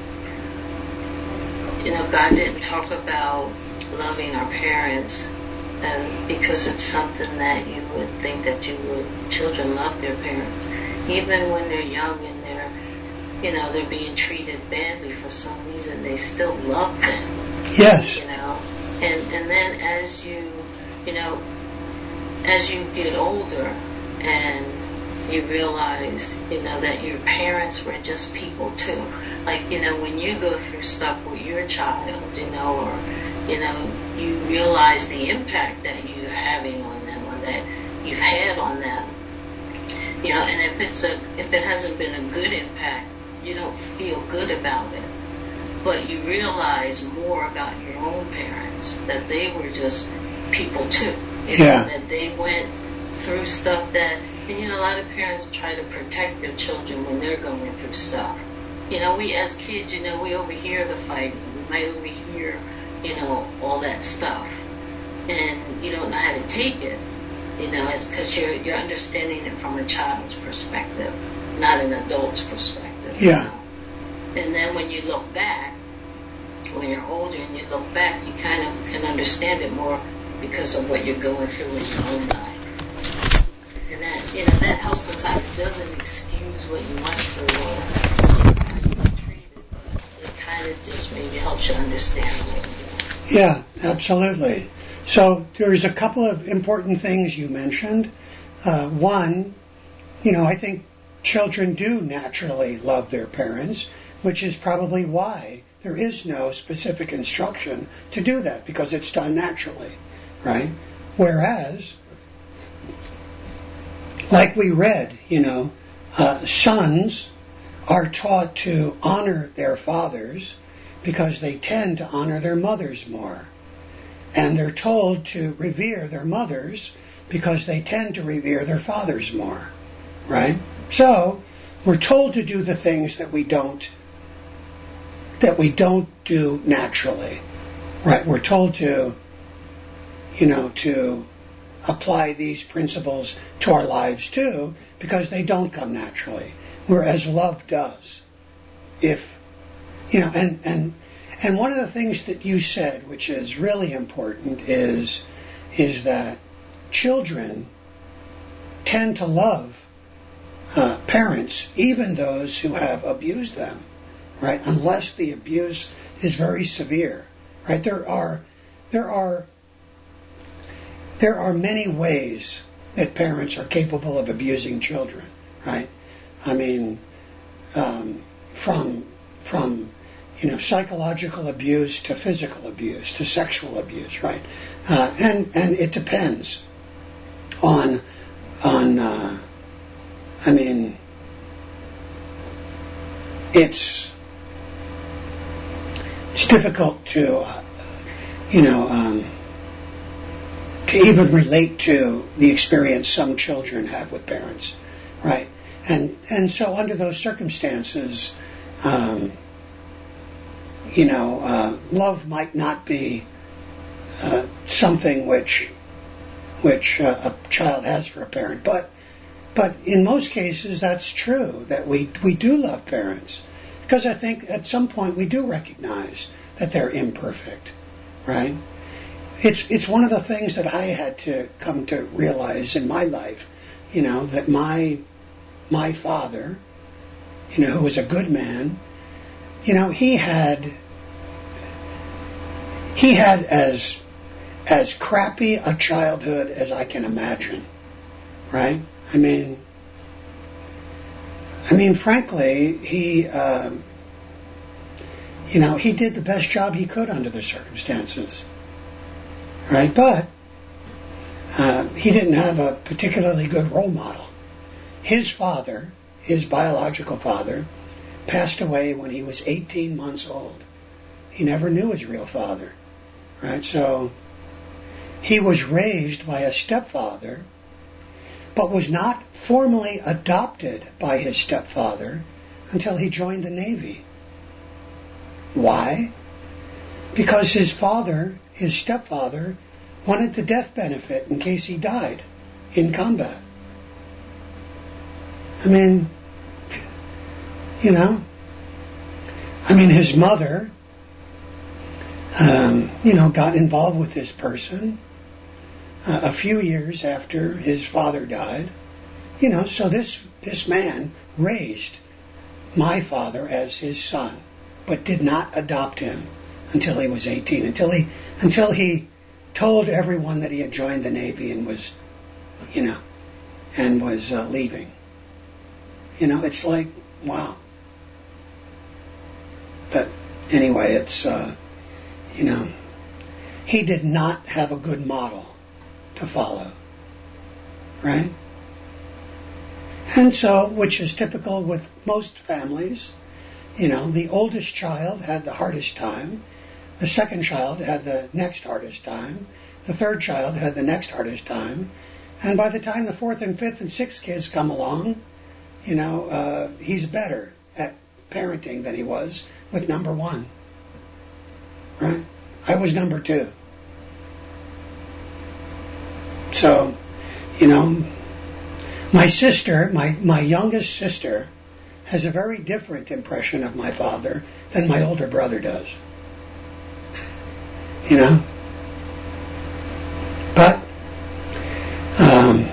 you know, God didn't talk about loving our parents, and because it's something that you would think that you would, children love their parents, even when they're young and they're, you know, they're being treated badly for some reason, they still love them. Yes. You know, and and then as you, you know, as you get older and you realize, you know, that your parents were just people too. Like, you know, when you go through stuff with your child, you know, or, you know, you realize the impact that you're having on them or that you've had on them. You know, and if it's a, if it hasn't been a good impact, you don't feel good about it. But you realize more about your own parents, that they were just people too. Yeah. That they went through stuff that, and, you know, a lot of parents try to protect their children when they're going through stuff. You know, we as kids, you know, we overhear the fighting. We might overhear, you know, all that stuff. And you don't know how to take it. You know, it's because you're, you're understanding it from a child's perspective, not an adult's perspective. Yeah. You know? And then when you look back, when you're older and you look back, you kind of can understand it more because of what you're going through in your own life. And that, you know, that helps sometimes. It doesn't excuse what you went through or how you were treated, but it kind of just maybe helps you understand a little bit. Yeah, absolutely. So there's a couple of important things you mentioned. Uh, one, you know, I think children do naturally love their parents, which is probably why there is no specific instruction to do that, because it's done naturally, right? Whereas, like we read, you know, uh, sons are taught to honor their fathers because they tend to honor their mothers more. And they're told to revere their mothers because they tend to revere their fathers more, right? So we're told to do the things that we don't that we don't do naturally, right? We're told to, you know, to apply these principles to our lives too, because they don't come naturally, whereas love does. If, you know, and and and one of the things that you said, which is really important, is is that children tend to love uh, parents, even those who have abused them, right? Unless the abuse is very severe, right? There are there are there are many ways that parents are capable of abusing children, right? I mean, um, from from you know psychological abuse to physical abuse to sexual abuse, right? Uh, and and it depends on on. Uh, I mean, it's it's difficult to uh, you know um, to even relate to the experience some children have with parents, right? And and so under those circumstances, um, you know, uh, love might not be uh, something which which uh, a child has for a parent, but but in most cases that's true, that we we do love parents, because I think at some point we do recognize that they're imperfect, right? It's it's one of the things that I had to come to realize in my life, you know, that my my father, you know, who was a good man, you know, he had he had as as crappy a childhood as I can imagine, right? I mean, I mean, frankly, he, um, you know, he did the best job he could under the circumstances, right? But uh, he didn't have a particularly good role model. His father, his biological father, passed away when he was eighteen months old. He never knew his real father, right? So he was raised by a stepfather, but was not formally adopted by his stepfather until he joined the Navy. Why? Because his father, his stepfather, wanted the death benefit in case he died in combat. I mean, you know, I mean, his mother, um, you know, got involved with this person uh, a few years after his father died. You know, so this this man raised my father as his son, but did not adopt him until he was eighteen, until he until he told everyone that he had joined the Navy and was, you know, and was uh, leaving. You know, it's like, wow. But anyway, it's, uh, you know, he did not have a good model to follow, right? And so, which is typical with most families, you know, the oldest child had the hardest time, the second child had the next hardest time, the third child had the next hardest time, and by the time the fourth and fifth and sixth kids come along, you know, uh, he's better at parenting than he was with number one. Right? I was number two. So, you know, my sister, my, my youngest sister, has a very different impression of my father than my older brother does. You know? But, um,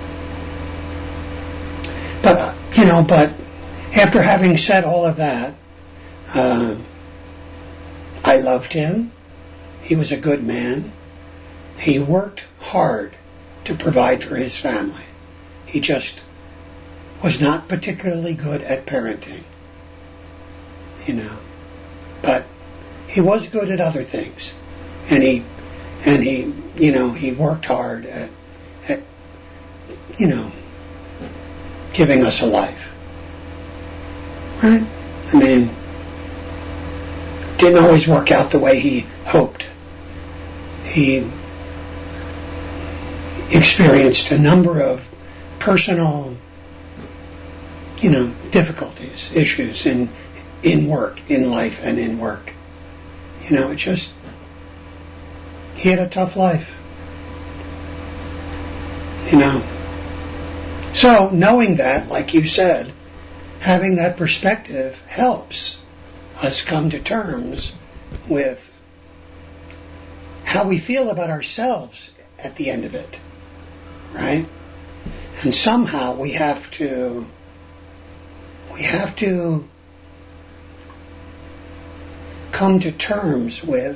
but, you know, but after having said all of that, uh, I loved him. He was a good man. He worked hard to provide for his family. He just was not particularly good at parenting, you know. But he was good at other things, and he, and he, you know, he worked hard at, at, you know, giving us a life. Right? I mean, didn't always work out the way he hoped. He experienced a number of personal, you know, difficulties, issues in in work, in life and in work. You know, it just, he had a tough life. You know. So, knowing that, like you said, having that perspective helps us come to terms with how we feel about ourselves at the end of it. Right? And somehow we have to we have to come to terms with,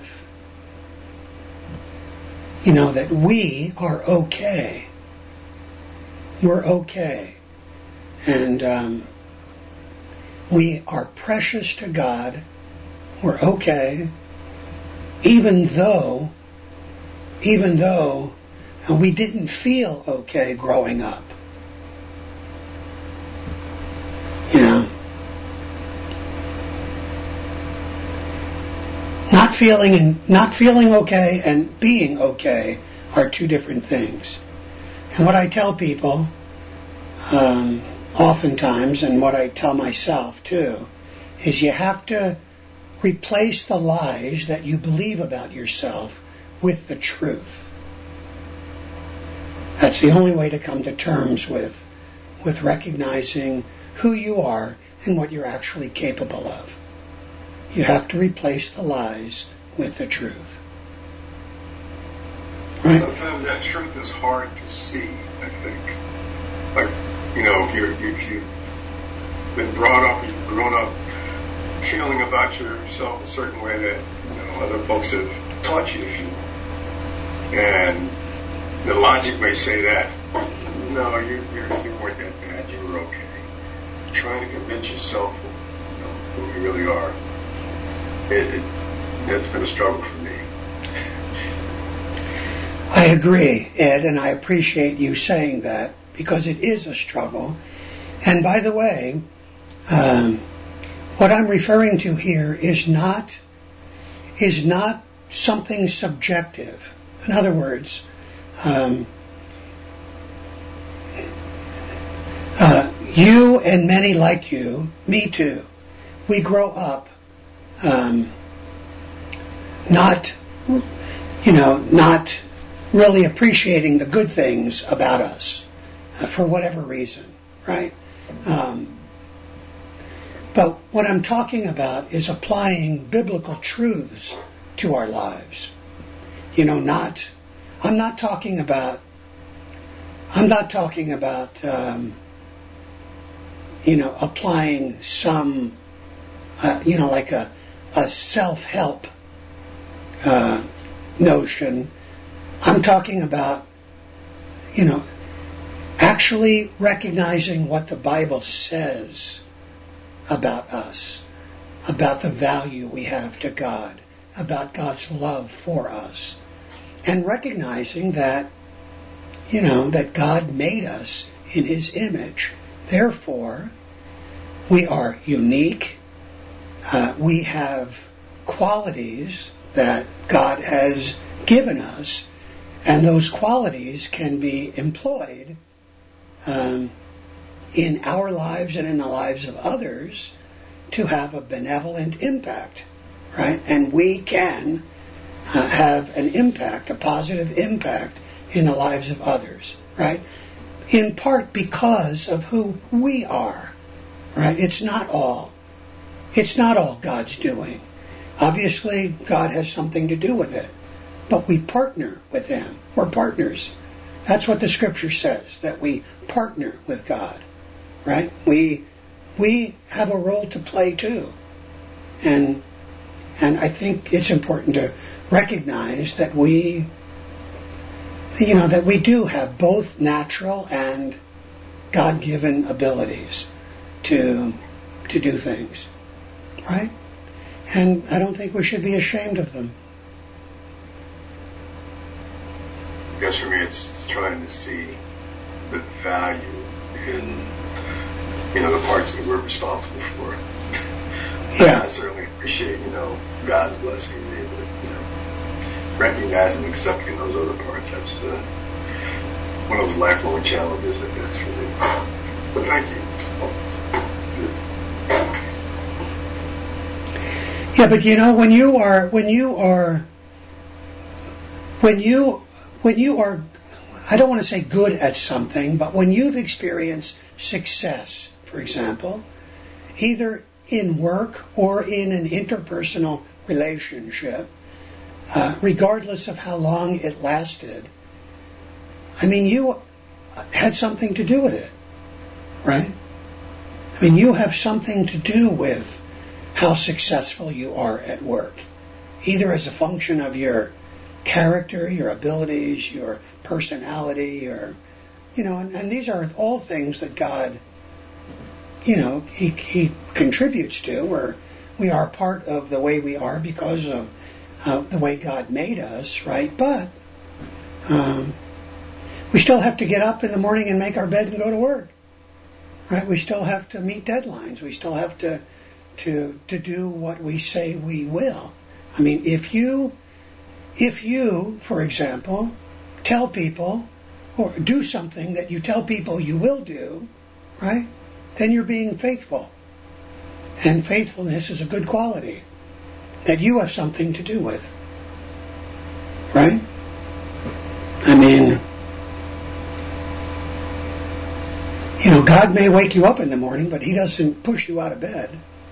you know, that we are okay. We're okay. And um, we are precious to God. We're okay. Even though, even though we didn't feel okay growing up. You know. Not feeling and not feeling okay and being okay are two different things. And what I tell people, um, oftentimes, and what I tell myself too, is you have to replace the lies that you believe about yourself with the truth. That's the only way to come to terms with, with recognizing who you are and what you're actually capable of. You have to replace the lies with the truth. Right? Sometimes that truth is hard to see, I think. Like, you know, if, you're, if you've been brought up, you've grown up feeling about yourself a certain way that, you know, other folks have taught you to feel. And the logic may say that, no, you, you're, you weren't that bad, you were okay. Trying to convince yourself, you know, who you really are, it, it, that's been a struggle for me. I agree, Ed, and I appreciate you saying that, because it is a struggle. And by the way, um, what I'm referring to here is not is not something subjective. In other words, um, uh, you and many like you, me too, we grow up um, not, you know, not really appreciating the good things about us uh, for whatever reason, right? Um, but what I'm talking about is applying biblical truths to our lives. You know, not, I'm not talking about, I'm not talking about, um, you know, applying some, uh, you know, like a, a self-help uh, notion. I'm talking about, you know, actually recognizing what the Bible says about us, about the value we have to God, about God's love for us, and recognizing that, you know, that God made us in His image. Therefore, we are unique. Uh, we have qualities that God has given us, and those qualities can be employed um, in our lives and in the lives of others to have a benevolent impact, right? And we can uh, have an impact, a positive impact in the lives of others, right? In part because of who we are, right? It's not all. It's not all God's doing. Obviously, God has something to do with it. But we partner with Him. We're partners. That's what the Scripture says, that we partner with God, right? We we have a role to play too. And and I think it's important to recognize that we, you know, that we do have both natural and God-given abilities to to do things, right? And I don't think we should be ashamed of them. I guess for me, it's, it's trying to see the value in, you know, the parts that we're responsible for. Yeah. I certainly appreciate, you know, God's blessing me, but, you know, recognizing and accepting those other parts, that's the one of those lifelong challenges, I guess, for me. But thank you. Yeah, but you know, when you are, when you are, when you, when you are, I don't want to say good at something, but when you've experienced success, for example, either in work or in an interpersonal relationship, uh, regardless of how long it lasted, I mean, you had something to do with it, right? I mean, you have something to do with how successful you are at work, either as a function of your character, your abilities, your personality, or, you know, and, and these are all things that God, you know, He, he contributes to, or we are part of the way we are because of uh, the way God made us, right? But um, we still have to get up in the morning and make our bed and go to work, right? We still have to meet deadlines. We still have to to to do what we say we will. I mean, if you, if you, for example, tell people or do something that you tell people you will do, right? then you're being faithful. And faithfulness is a good quality that you have something to do with. Right? I mean, you know, God may wake you up in the morning, but He doesn't push you out of bed.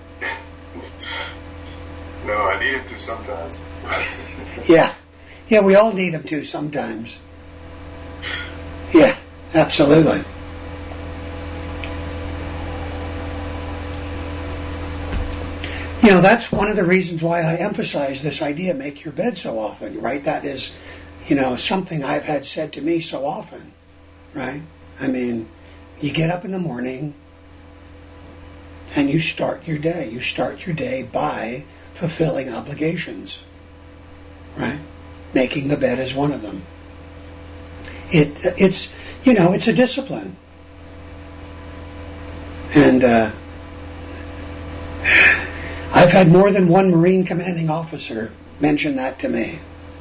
No, I need Him to sometimes. Yeah. Yeah, we all need Him to sometimes. Yeah, absolutely. You know, that's one of the reasons why I emphasize this idea, make your bed so often, right? That is, you know, something I've had said to me so often, right? I mean, you get up in the morning and you start your day. You start your day by fulfilling obligations, right? Making the bed is one of them. It, it's, you know, it's a discipline. And, uh, I've had more than one Marine commanding officer mention that to me.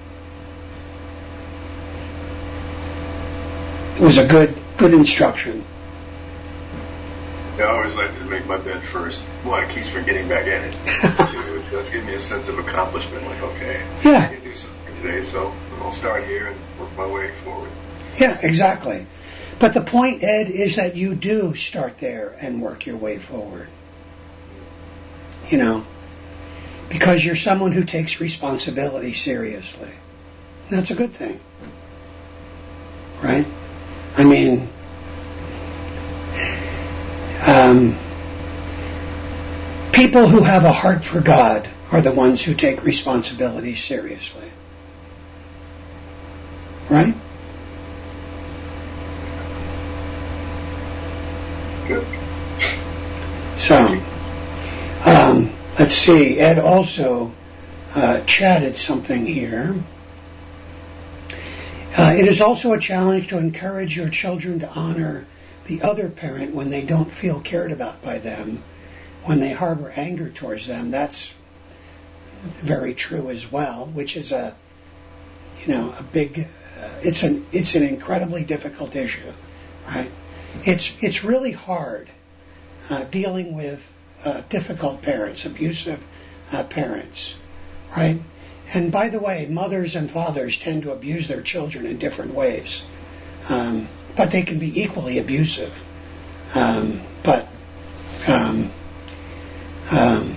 It was a good, good instruction. Yeah, I always like to make my bed first. One, it keeps me getting back in it. It does give me a sense of accomplishment. Like, okay, yeah. I can do something today, so I'll start here and work my way forward. Yeah, exactly. But the point, Ed, is that you do start there and work your way forward. You know, because you're someone who takes responsibility seriously. And that's a good thing. Right? I mean, um, people who have a heart for God are the ones who take responsibility seriously. Right? Good. So, um, let's see. Ed also uh, chatted something here. Uh, it is also a challenge to encourage your children to honor the other parent when they don't feel cared about by them, when they harbor anger towards them. That's very true as well, which is a, you know, a big. Uh, it's an it's an incredibly difficult issue, right? It's it's really hard uh, dealing with uh, difficult parents, abusive uh, parents, right? And by the way, mothers and fathers tend to abuse their children in different ways, um, but they can be equally abusive. Um, but um, um,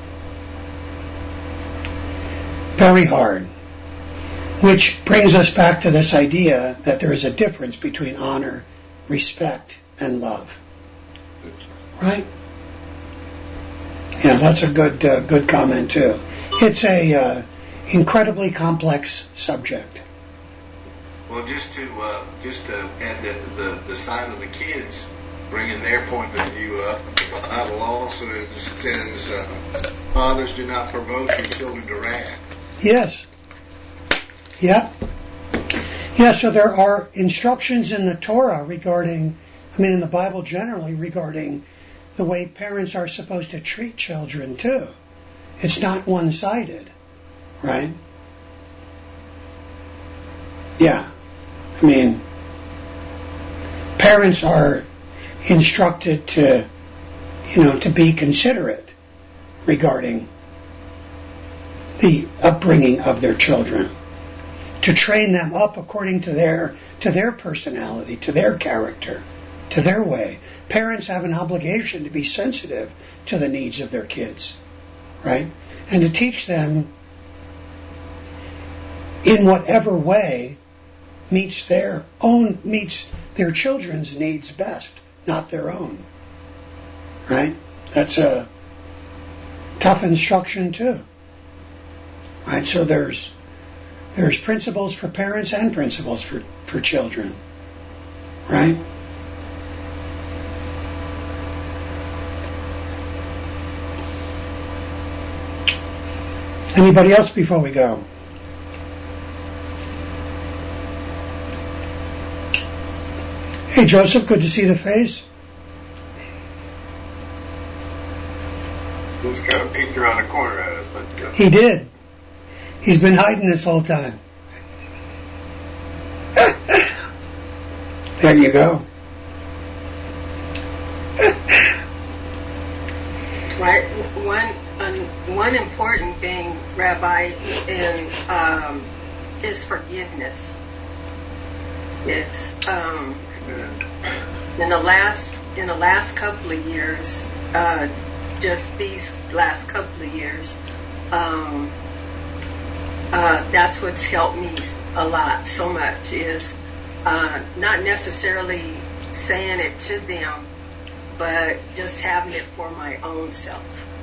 very hard. Which brings us back to this idea that there is a difference between honor, respect, and love. Right? Yeah, that's a good uh, good comment too. It's a uh, incredibly complex subject. Well, just to uh, just to add the, the the side of the kids, bringing their point of view up, the Bible also says, uh, "Fathers, do not provoke your children to wrath." Yes. Yeah. Yeah, so there are instructions in the Torah regarding, I mean in the Bible generally, regarding the way parents are supposed to treat children too. It's not one-sided, right? Yeah. I mean, parents are instructed to, you know, to be considerate regarding the upbringing of their children, to train them up according to their to their personality, to their character, to their way. Parents have an obligation to be sensitive to the needs of their kids, right? And to teach them in whatever way meets their own meets their children's needs best, not their own. Right? That's a tough instruction too. Right? So there's there's principles for parents and principles for, for children. Right? Anybody else before we go? Hey Joseph, good to see the face. Just kind of peeked around the corner at us. But, yeah. He did. He's been hiding this whole time. There you go. one important thing, Rabbi, in, um, is forgiveness. It's um, in the last in the last couple of years, uh, just these last couple of years, um, uh, that's what's helped me a lot, so much, is uh, not necessarily saying it to them, but just having it for my own self.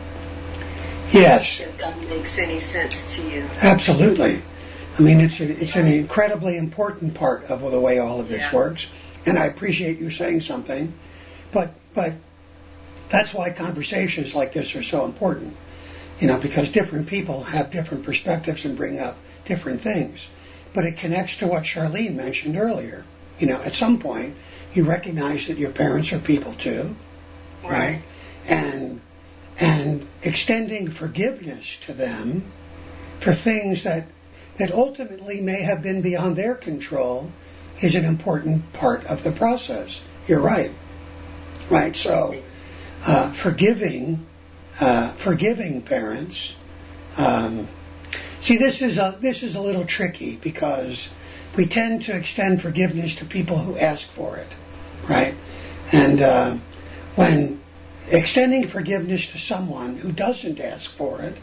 Yes. If that makes any sense to you. Absolutely. I mean, it's a, it's an incredibly important part of the way all of this yeah. works, and I appreciate you saying something, but but that's why conversations like this are so important, you know, because different people have different perspectives and bring up different things. But it connects to what Charlene mentioned earlier. You know, at some point, you recognize that your parents are people too, right? right? And and extending forgiveness to them for things that that ultimately may have been beyond their control is an important part of the process. You're right. Right, so uh, forgiving uh, forgiving parents. Um, see, this is a this is a little tricky because we tend to extend forgiveness to people who ask for it, right? And uh, when extending forgiveness to someone who doesn't ask for it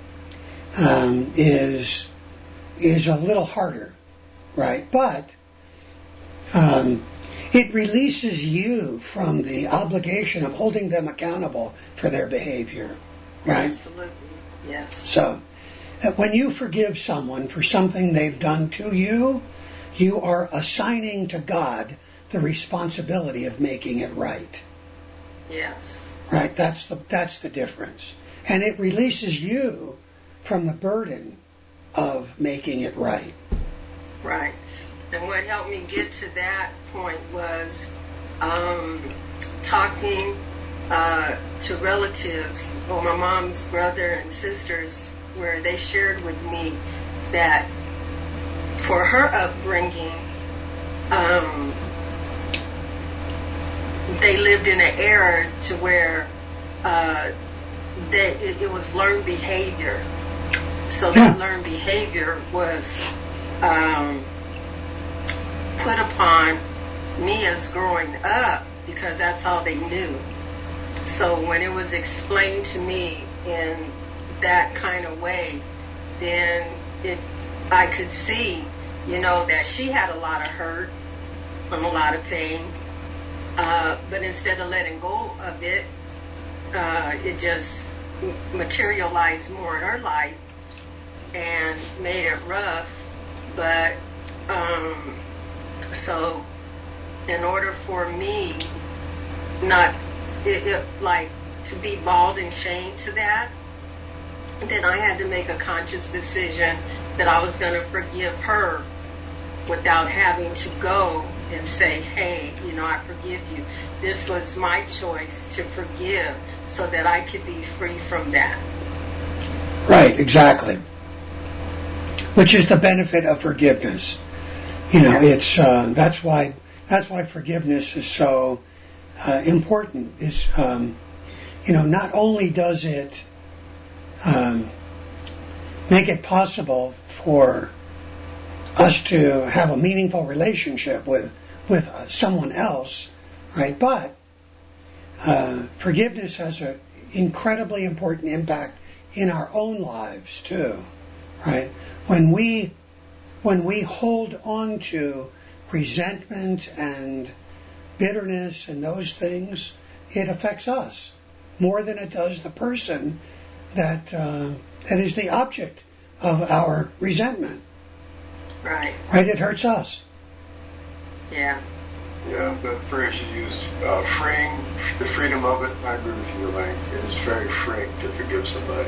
um, is is a little harder, right? But um, it releases you from the obligation of holding them accountable for their behavior, right? Absolutely, yes. So, uh, when you forgive someone for something they've done to you, you are assigning to God the responsibility of making it right. Yes. Right? That's the that's the difference. And it releases you from the burden of making it right. Right. And what helped me get to that point was um, talking uh, to relatives, or my mom's brother and sisters, where they shared with me that for her upbringing, um, they lived in an era to where uh, they, it, it was learned behavior. So that learned behavior was um, put upon me as growing up because that's all they knew. So when it was explained to me in that kind of way, then it I could see, you know, that she had a lot of hurt and a lot of pain. Uh, but instead of letting go of it, uh, it just materialized more in her life and made it rough. But um, so in order for me not it, it, like to be balled and chained to that, then I had to make a conscious decision that I was going to forgive her without having to go and say, hey, you know, I forgive you. This was my choice to forgive so that I could be free from that. Right, exactly. Which is the benefit of forgiveness. You know, yes. it's uh, that's why that's why forgiveness is so uh, important. Is um, you know, not only does it um, make it possible for us to have a meaningful relationship with with uh, someone else, right? But uh, forgiveness has an incredibly important impact in our own lives too, right? When we when we hold on to resentment and bitterness and those things, it affects us more than it does the person that uh, that is the object of our resentment. Right. Right? It hurts us. Yeah. Yeah, that phrase you used, uh, freeing, the freedom of it, I agree with you, Elaine. It is very freeing to forgive somebody.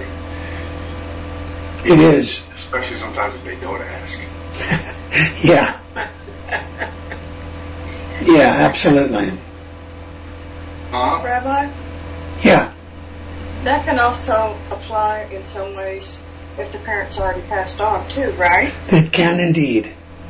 It is. Especially sometimes if they don't ask. Yeah. Yeah, absolutely. Huh? Rabbi? Yeah. That can also apply in some ways if the parents already passed on too, right? It can indeed.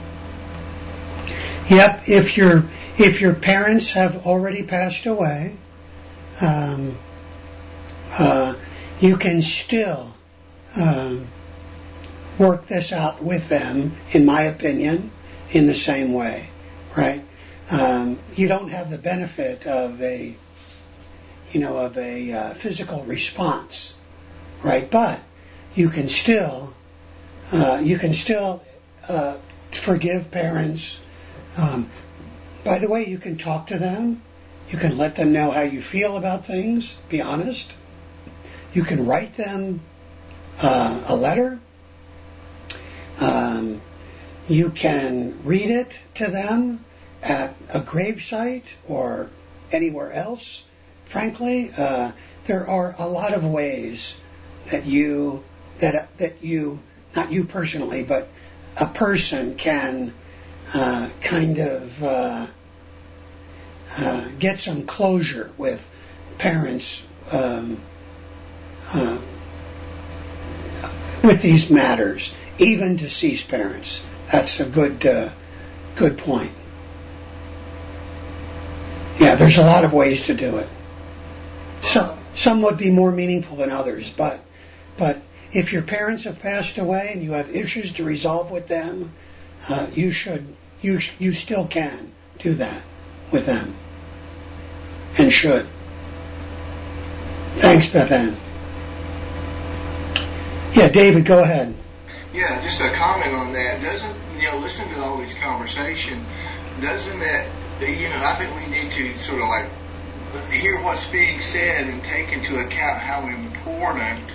Yep, if your if your parents have already passed away, um, uh, you can still uh, work this out with them, in my opinion, in the same way, right? Um, you don't have the benefit of a, you know, of a uh, physical response, right? But you can still, uh, you can still uh, forgive parents. Um, by the way, you can talk to them. You can let them know how you feel about things. Be honest. You can write them uh, a letter. Um, you can read it to them at a gravesite or anywhere else. Frankly, uh, there are a lot of ways that you that that you not you personally, but a person can uh, kind of uh, uh, get some closure with parents um, uh, with these matters, even deceased parents. That's a good uh, good point. Yeah, there's a lot of ways to do it. Some some would be more meaningful than others, but but if your parents have passed away and you have issues to resolve with them, uh, you should you you still can do that with them, and should. Thanks, Beth Ann. Yeah, David, go ahead. Yeah, just a comment on that. Doesn't you know? Listen to all these conversation. Doesn't that you know? I think we need to sort of like hear what's being said and take into account how important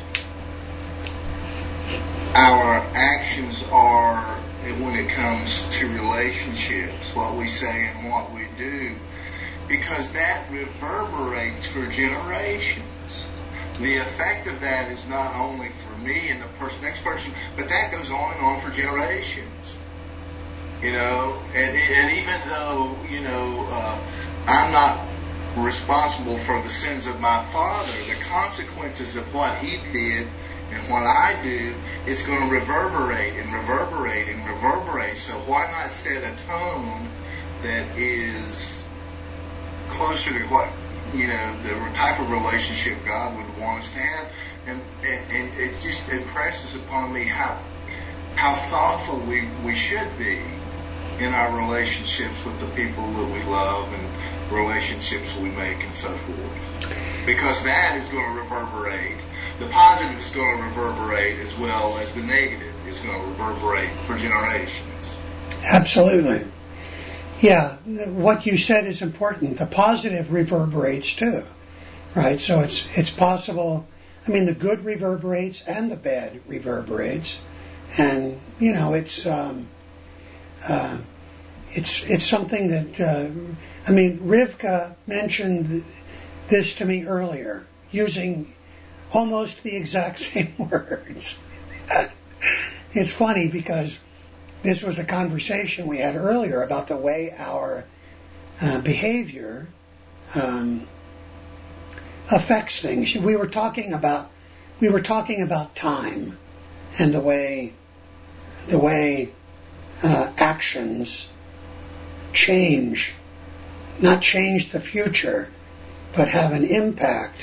our actions are when it comes to relationships, what we say and what we do, because that reverberates for generations. The effect of that is not only for me and the person, next person, but that goes on and on for generations. You know, and, and even though, you know, uh, I'm not responsible for the sins of my father, the consequences of what he did and what I do is going to reverberate and reverberate and reverberate. So why not set a tone that is closer to what, you know, the type of relationship God would want us to have? And, and, and it just impresses upon me how how thoughtful we, we should be in our relationships with the people that we love and relationships we make and so forth. Because that is going to reverberate. The positive is going to reverberate as well as the negative is going to reverberate for generations. Absolutely. Yeah, what you said is important. The positive reverberates too, right? So it's it's possible. I mean, the good reverberates and the bad reverberates, and you know, it's um, uh, it's it's something that uh, I mean, Rivka mentioned this to me earlier, using almost the exact same words. It's funny because this was a conversation we had earlier about the way our uh, behavior um, affects things. We were talking about we were talking about time and the way the way uh, actions change, not change the future, but have an impact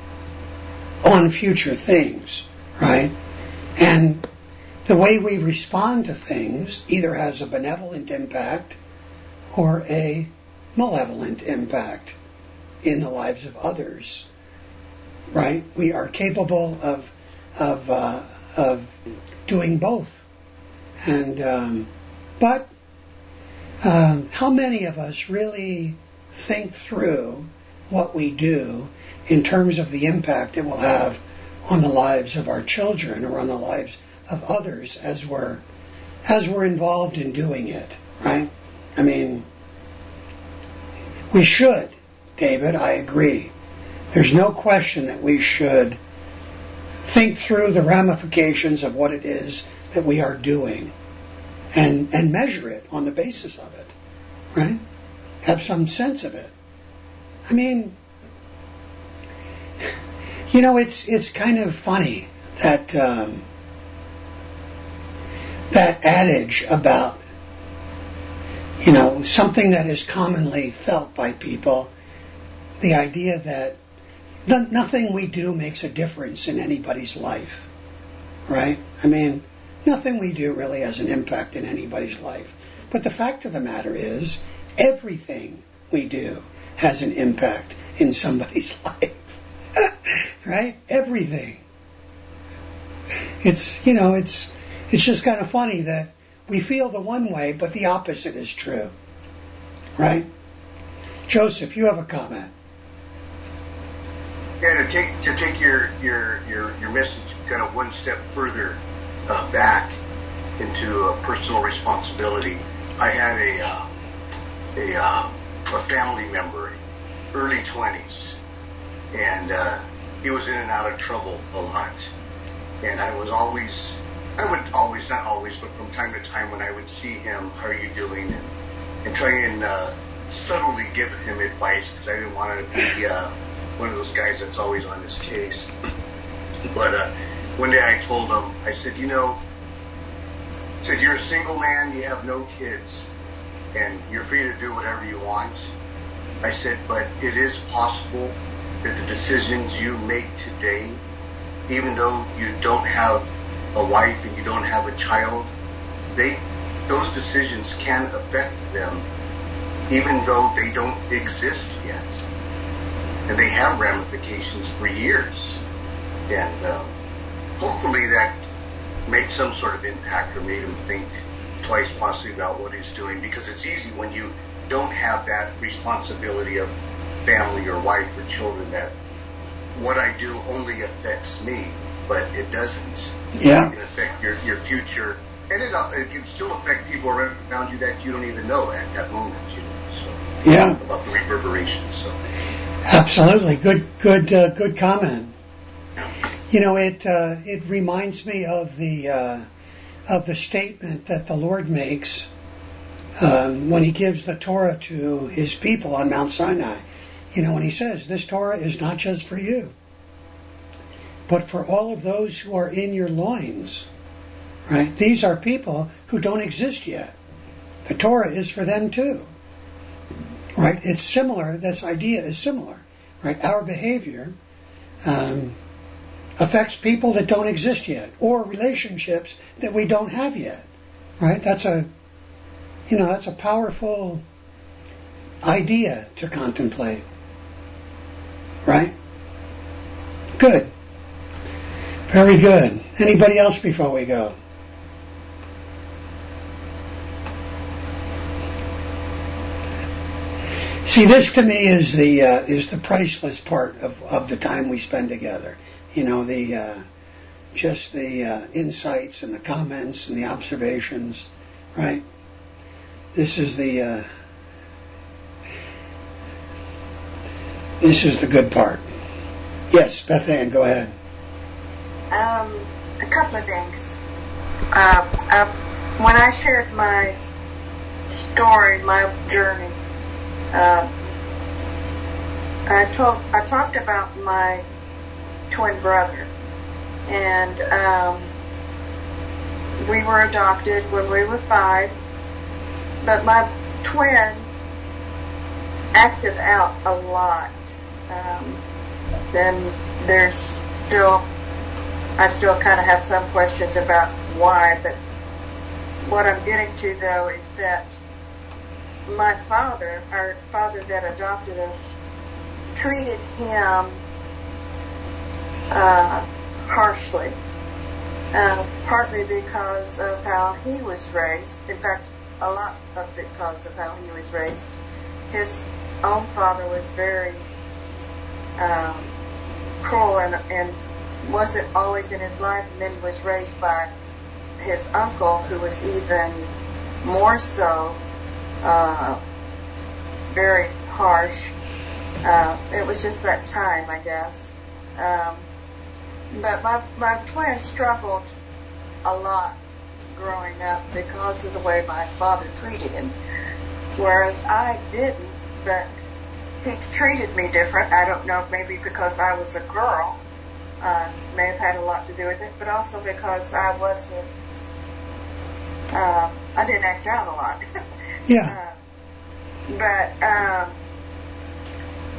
on future things, right? And the way we respond to things either has a benevolent impact or a malevolent impact in the lives of others, right? We are capable of of uh, of doing both, and um, but um, how many of us really think through what we do in terms of the impact it will have on the lives of our children or on the lives of others as we're as we're involved in doing it, right? I mean, we should, David, I agree. There's no question that we should think through the ramifications of what it is that we are doing and and measure it on the basis of it, right? Have some sense of it. I mean, you know, it's it's kind of funny that um, that adage about, you know, something that is commonly felt by people, the idea that no, nothing we do makes a difference in anybody's life. right? I mean, nothing we do really has an impact in anybody's life. But the fact of the matter is, everything we do has an impact in somebody's life. Right? Everything. It's, you know, it's it's just kind of funny that we feel the one way, but the opposite is true. Right? Joseph, you have a comment. Yeah, to take to take your your your, your message kind of one step further uh, back into uh, personal responsibility. I had a uh, a uh, a family member, early twenties, and uh, he was in and out of trouble a lot. And I was always, I would always, not always, but from time to time when I would see him, how are you doing, and, and try and uh, subtly give him advice, because I didn't want to be uh, one of those guys that's always on his case. But uh, one day I told him, I said, you know, I said, you're a single man, you have no kids, and you're free to do whatever you want. I said, but it is possible that the decisions you make today, even though you don't have a wife and you don't have a child, they those decisions can affect them even though they don't exist yet. And they have ramifications for years. And uh, hopefully that made some sort of impact or made him think twice possibly about what he's doing, because it's easy when you don't have that responsibility of family or wife or children that what I do only affects me, but it doesn't. Yeah. It can affect your, your future, and it, it can still affect people around you that you don't even know at that moment. You know, so yeah. About the reverberations. So. Absolutely, good, good, uh, good comment. You know, it uh, it reminds me of the uh, of the statement that the Lord makes um, when He gives the Torah to His people on Mount Sinai. You know, when He says, this Torah is not just for you, but for all of those who are in your loins. Right? These are people who don't exist yet. The Torah is for them too. Right? It's similar. This idea is similar. Right? Our behavior um, affects people that don't exist yet, or relationships that we don't have yet. Right? That's a, you know, that's a powerful idea to contemplate. Right? Good. Very good. Anybody else before we go? See, this to me is the uh, is the priceless part of, of the time we spend together. You know, the uh, just the uh, insights and the comments and the observations, right? This is the uh, this is the good part. Yes, Beth Ann, go ahead. Um, a couple of things. Uh, uh, when I shared my story, my journey, uh, I told I talked about my twin brother, and um, we were adopted when we were five. But my twin acted out a lot. Um, then there's still, I still kind of have some questions about why, but what I'm getting to though is that my father, our father that adopted us, treated him uh, harshly, uh, partly because of how he was raised. In fact, a lot of it because of how he was raised. His own father was very um, cruel and, and wasn't always in his life, and then he was raised by his uncle, who was even more so uh, very harsh. Uh, it was just that time, I guess. Um, but my, my twin struggled a lot growing up because of the way my father treated him, whereas I didn't, but he treated me different. I don't know, maybe because I was a girl, uh, may have had a lot to do with it, but also because I wasn't, uh, I didn't act out a lot. Yeah. uh, but um,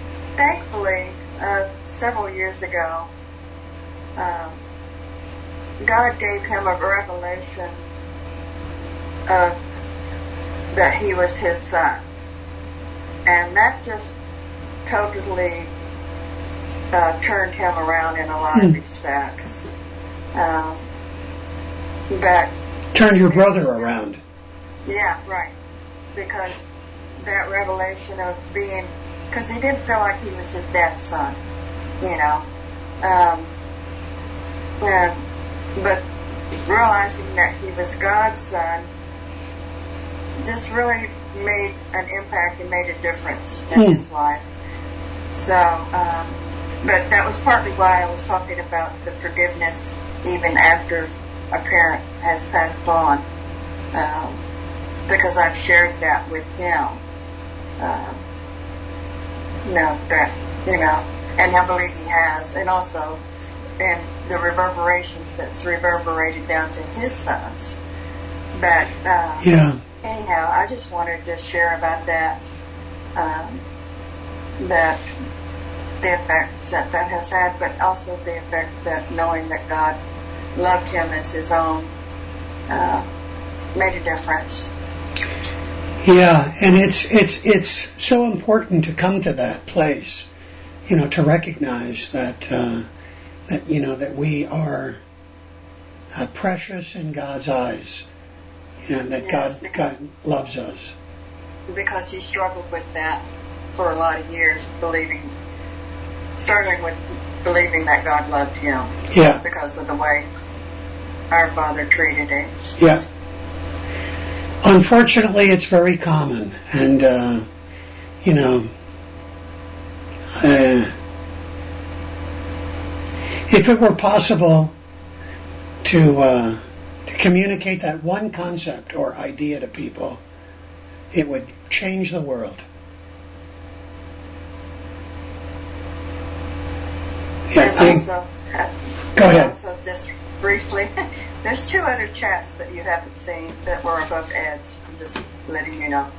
thankfully, uh, several years ago, um, God gave him a revelation of that he was his son. And that just totally uh, turned him around in a lot mm. of respects. Um, that turned your brother around. Yeah, right. Because that revelation of being, because he didn't feel like he was his dad's son, you know. Um, and, but realizing that he was God's son just really made an impact and made a difference in mm. his life. So, um, but that was partly why I was talking about the forgiveness even after a parent has passed on, um, because I've shared that with him. Um, you know, that, you know, and I believe he has, and also, and the reverberations that's reverberated down to his sons. But, um, yeah. anyhow, I just wanted to share about that, um, that the effects that that has had, but also the effect that knowing that God loved him as his own uh, made a difference. Yeah, and it's it's it's so important to come to that place, you know, to recognize that uh, that you know that we are uh, precious in God's eyes, and that yes, God God loves us. Because he struggled with that for a lot of years, believing, starting with believing that God loved him. Yeah. Because of the way our Father treated him. Yeah. Unfortunately, it's very common, and uh, you know, uh, if it were possible to uh, to communicate that one concept or idea to people, it would change the world. Yeah, and also, uh, go ahead. Also, just briefly, there's two other chats that you haven't seen that were above Ed's. I'm just letting you know.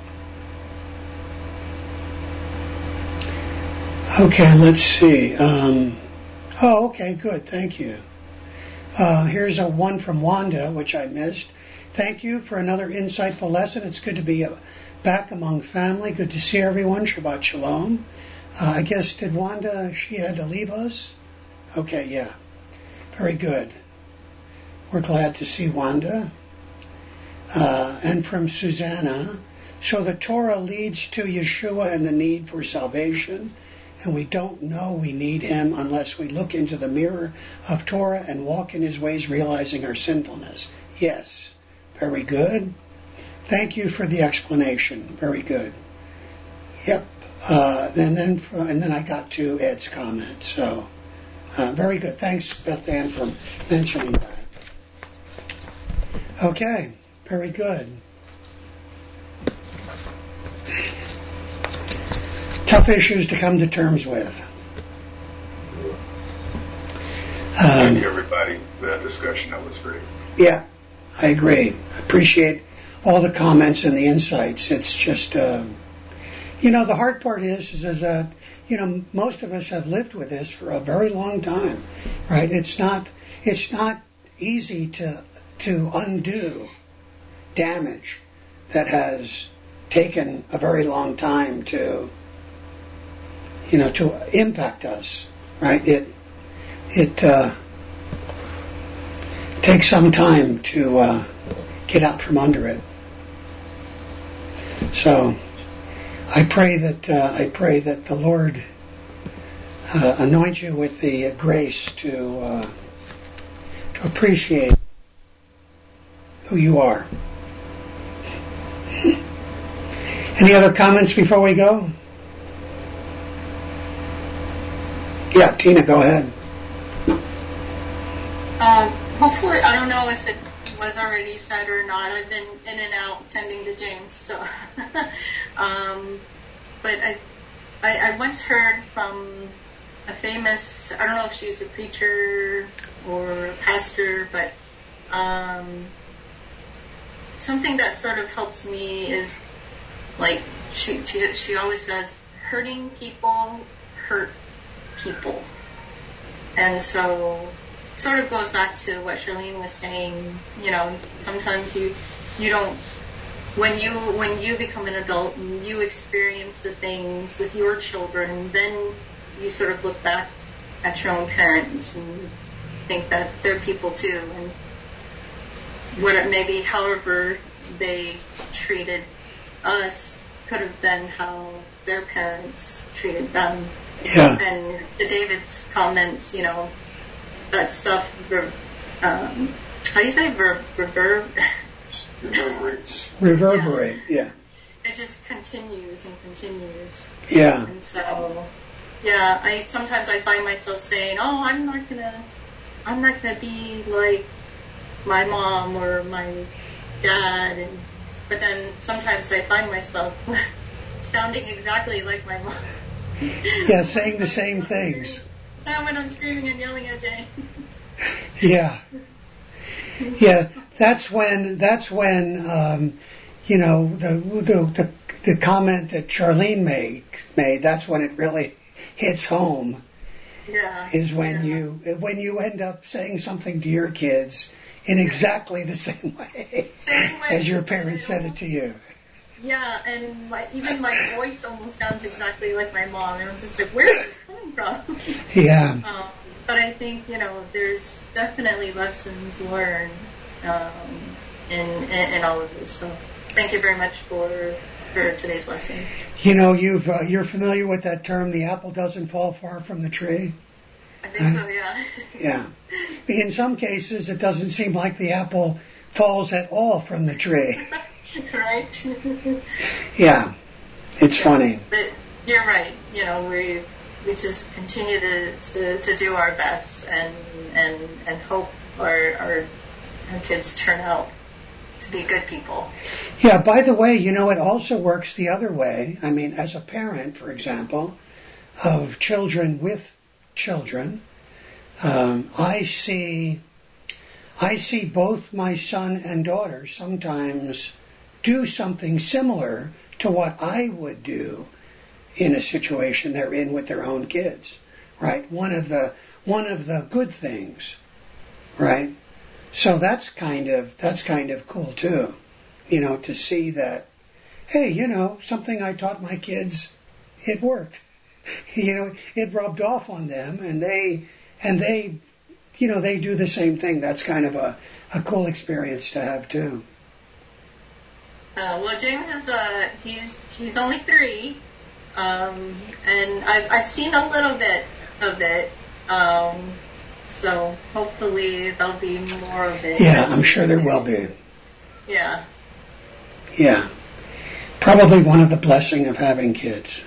Okay, let's see. Um, oh, okay, good. Thank you. Uh, here's a one from Wanda, which I missed. Thank you for another insightful lesson. It's good to be uh, back among family. Good to see everyone. Shabbat Shalom. Uh, I guess, did Wanda, she had to leave us? Okay, yeah. Very good. We're glad to see Wanda. Uh, and from Susanna, so the Torah leads to Yeshua and the need for salvation, and we don't know we need him unless we look into the mirror of Torah and walk in his ways, realizing our sinfulness. Yes, very good. Thank you for the explanation. Very good. Yep. Uh, and then and then I got to Ed's comment. So uh, very good. Thanks, Beth Ann, for mentioning that. Okay. Very good. Tough issues to come to terms with. Um, Thank you, everybody, for that discussion. That was great. Yeah, I agree. I appreciate all the comments and the insights. It's just, uh, you know, the hard part is, is, is uh, you know, most of us have lived with this for a very long time, right? It's not, it's not easy to to undo damage that has taken a very long time to, you know, to impact us, right? It it uh, takes some time to uh, get out from under it. So I pray that uh, I pray that the Lord uh, anoint you with the grace to uh, to appreciate who you are. Any other comments before we go? Yeah, Tina, go ahead. Um, hopefully, I don't know if it was already said or not. I've been in and out tending to James, so. um, but I, I, I once heard from a famous, I don't know if she's a preacher or a pastor, but um, something that sort of helps me is, like, she, she she always says, hurting people hurt people. And so sort of goes back to what Charlene was saying. You know, sometimes you you don't when you when you become an adult and you experience the things with your children, then you sort of look back at your own parents and think that they're people too, and what maybe however they treated us could have been how their parents treated them. Yeah. And to David's comments, you know, that stuff, ver, um, how do you say, ver, reverb? Reverberates. Reverberate, yeah. yeah. It just continues and continues. Yeah. And so, yeah, I sometimes I find myself saying, oh, I'm not gonna, I'm not gonna be like my mom or my dad, and but then sometimes I find myself sounding exactly like my mom. Yeah, saying the same things. And when I'm screaming and yelling at Jane. Yeah. Yeah, that's when that's when um, you know the, the the the comment that Charlene made made. That's when it really hits home. Yeah. Is when yeah. you when you end up saying something to your kids in exactly the same way, same way as your parents said it to you. Yeah, and my, even my voice almost sounds exactly like my mom, and I'm just like, where is this coming from? Yeah. Um, but I think, you know, there's definitely lessons learned um, in, in in all of this. So thank you very much for for today's lesson. You know, you've uh, you're familiar with that term, the apple doesn't fall far from the tree? I think uh, so, yeah. Yeah. In some cases, it doesn't seem like the apple falls at all from the tree. Right? Yeah. It's yeah. funny. But you're right. You know, we we just continue to, to, to do our best and and, and hope our, our our kids turn out to be good people. Yeah, by the way, you know, it also works the other way. I mean, as a parent, for example, of children with children, um, I see I see both my son and daughter sometimes do something similar to what I would do in a situation they're in with their own kids, right? One of the one of the good things, right? So that's kind of that's kind of cool too, you know, to see that, hey, you know, something I taught my kids, it worked. You know, it rubbed off on them, and they and they, you know, they do the same thing. That's kind of a, a cool experience to have too. Uh, well, James is uh, he's he's only three, um, and I've I've seen a little bit of it. Um, so hopefully there'll be more of it. Yeah, I'm sure there will be. Yeah. Yeah. Probably one of the blessings of having kids.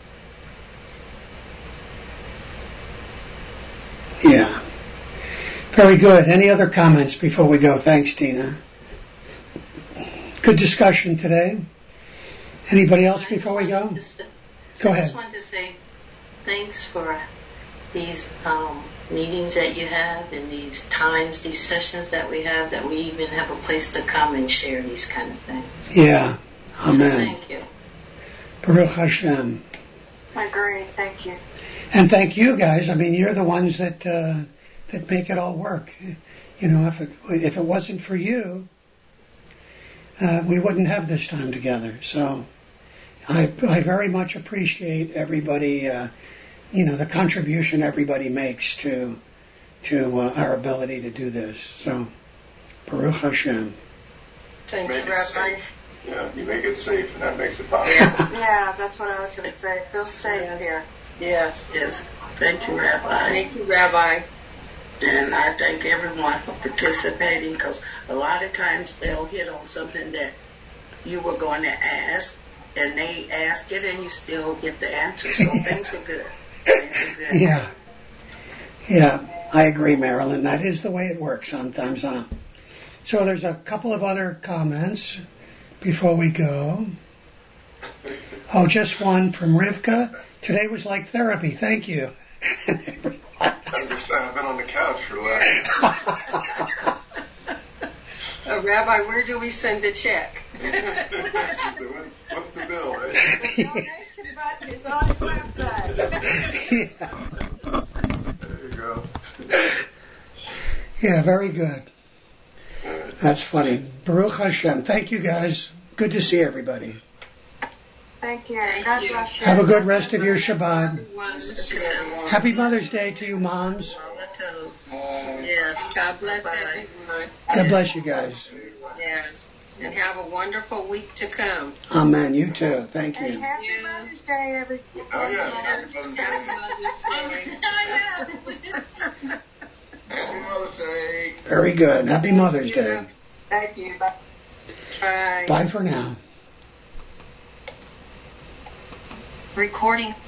Yeah. Very good. Any other comments before we go? Thanks, Tina. Good discussion today. Anybody else before we go? Go ahead. I just wanted to say thanks for these um, meetings that you have and these times, these sessions that we have, that we even have a place to come and share these kind of things. Yeah. Amen. So thank you. Baruch Hashem. Agreed. Thank you. And thank you guys. I mean, you're the ones that uh, that make it all work. You know, if it, if it wasn't for you, uh, we wouldn't have this time together. So I, I very much appreciate everybody, uh, you know, the contribution everybody makes to to uh, our ability to do this. So, Baruch Hashem. Thank Make you, it Rabbi. safe. Yeah, you make it safe, and that makes it possible. Yeah, that's what I was going to say. Feel safe Yeah. here. Yes, yes. Thank you, Rabbi. Thank you, Rabbi. And I thank everyone for participating, because a lot of times they'll hit on something that you were going to ask, and they ask it, and you still get the answer. So things are good. Things are good. Yeah. Yeah, I agree, Marilyn. That is the way it works sometimes, huh? So there's a couple of other comments before we go. Oh, just one from Rivka. Today was like therapy. Thank you. I was just saying, I've been on the couch for a while. Uh, Rabbi, where do we send the check? What's the bill, right? The donation button is on his website. Yeah. There you go. Yeah, very good. That's funny. Baruch Hashem. Thank you, guys. Good to see everybody. Thank you. Thank God you. bless you. Have a good rest of your Shabbat. Everyone. Happy Mother's Day to you, moms. Yes. God bless everyone. God bless you guys. Yes. And have a wonderful week to come. Amen. You too. Thank Hey, you. happy you. Mother's Day, everyone. Oh, yeah. Happy Mother's Day. Happy Mother's Day. Very good. Happy Mother's Day. Thank you. Bye. Bye. Bye for now. Recording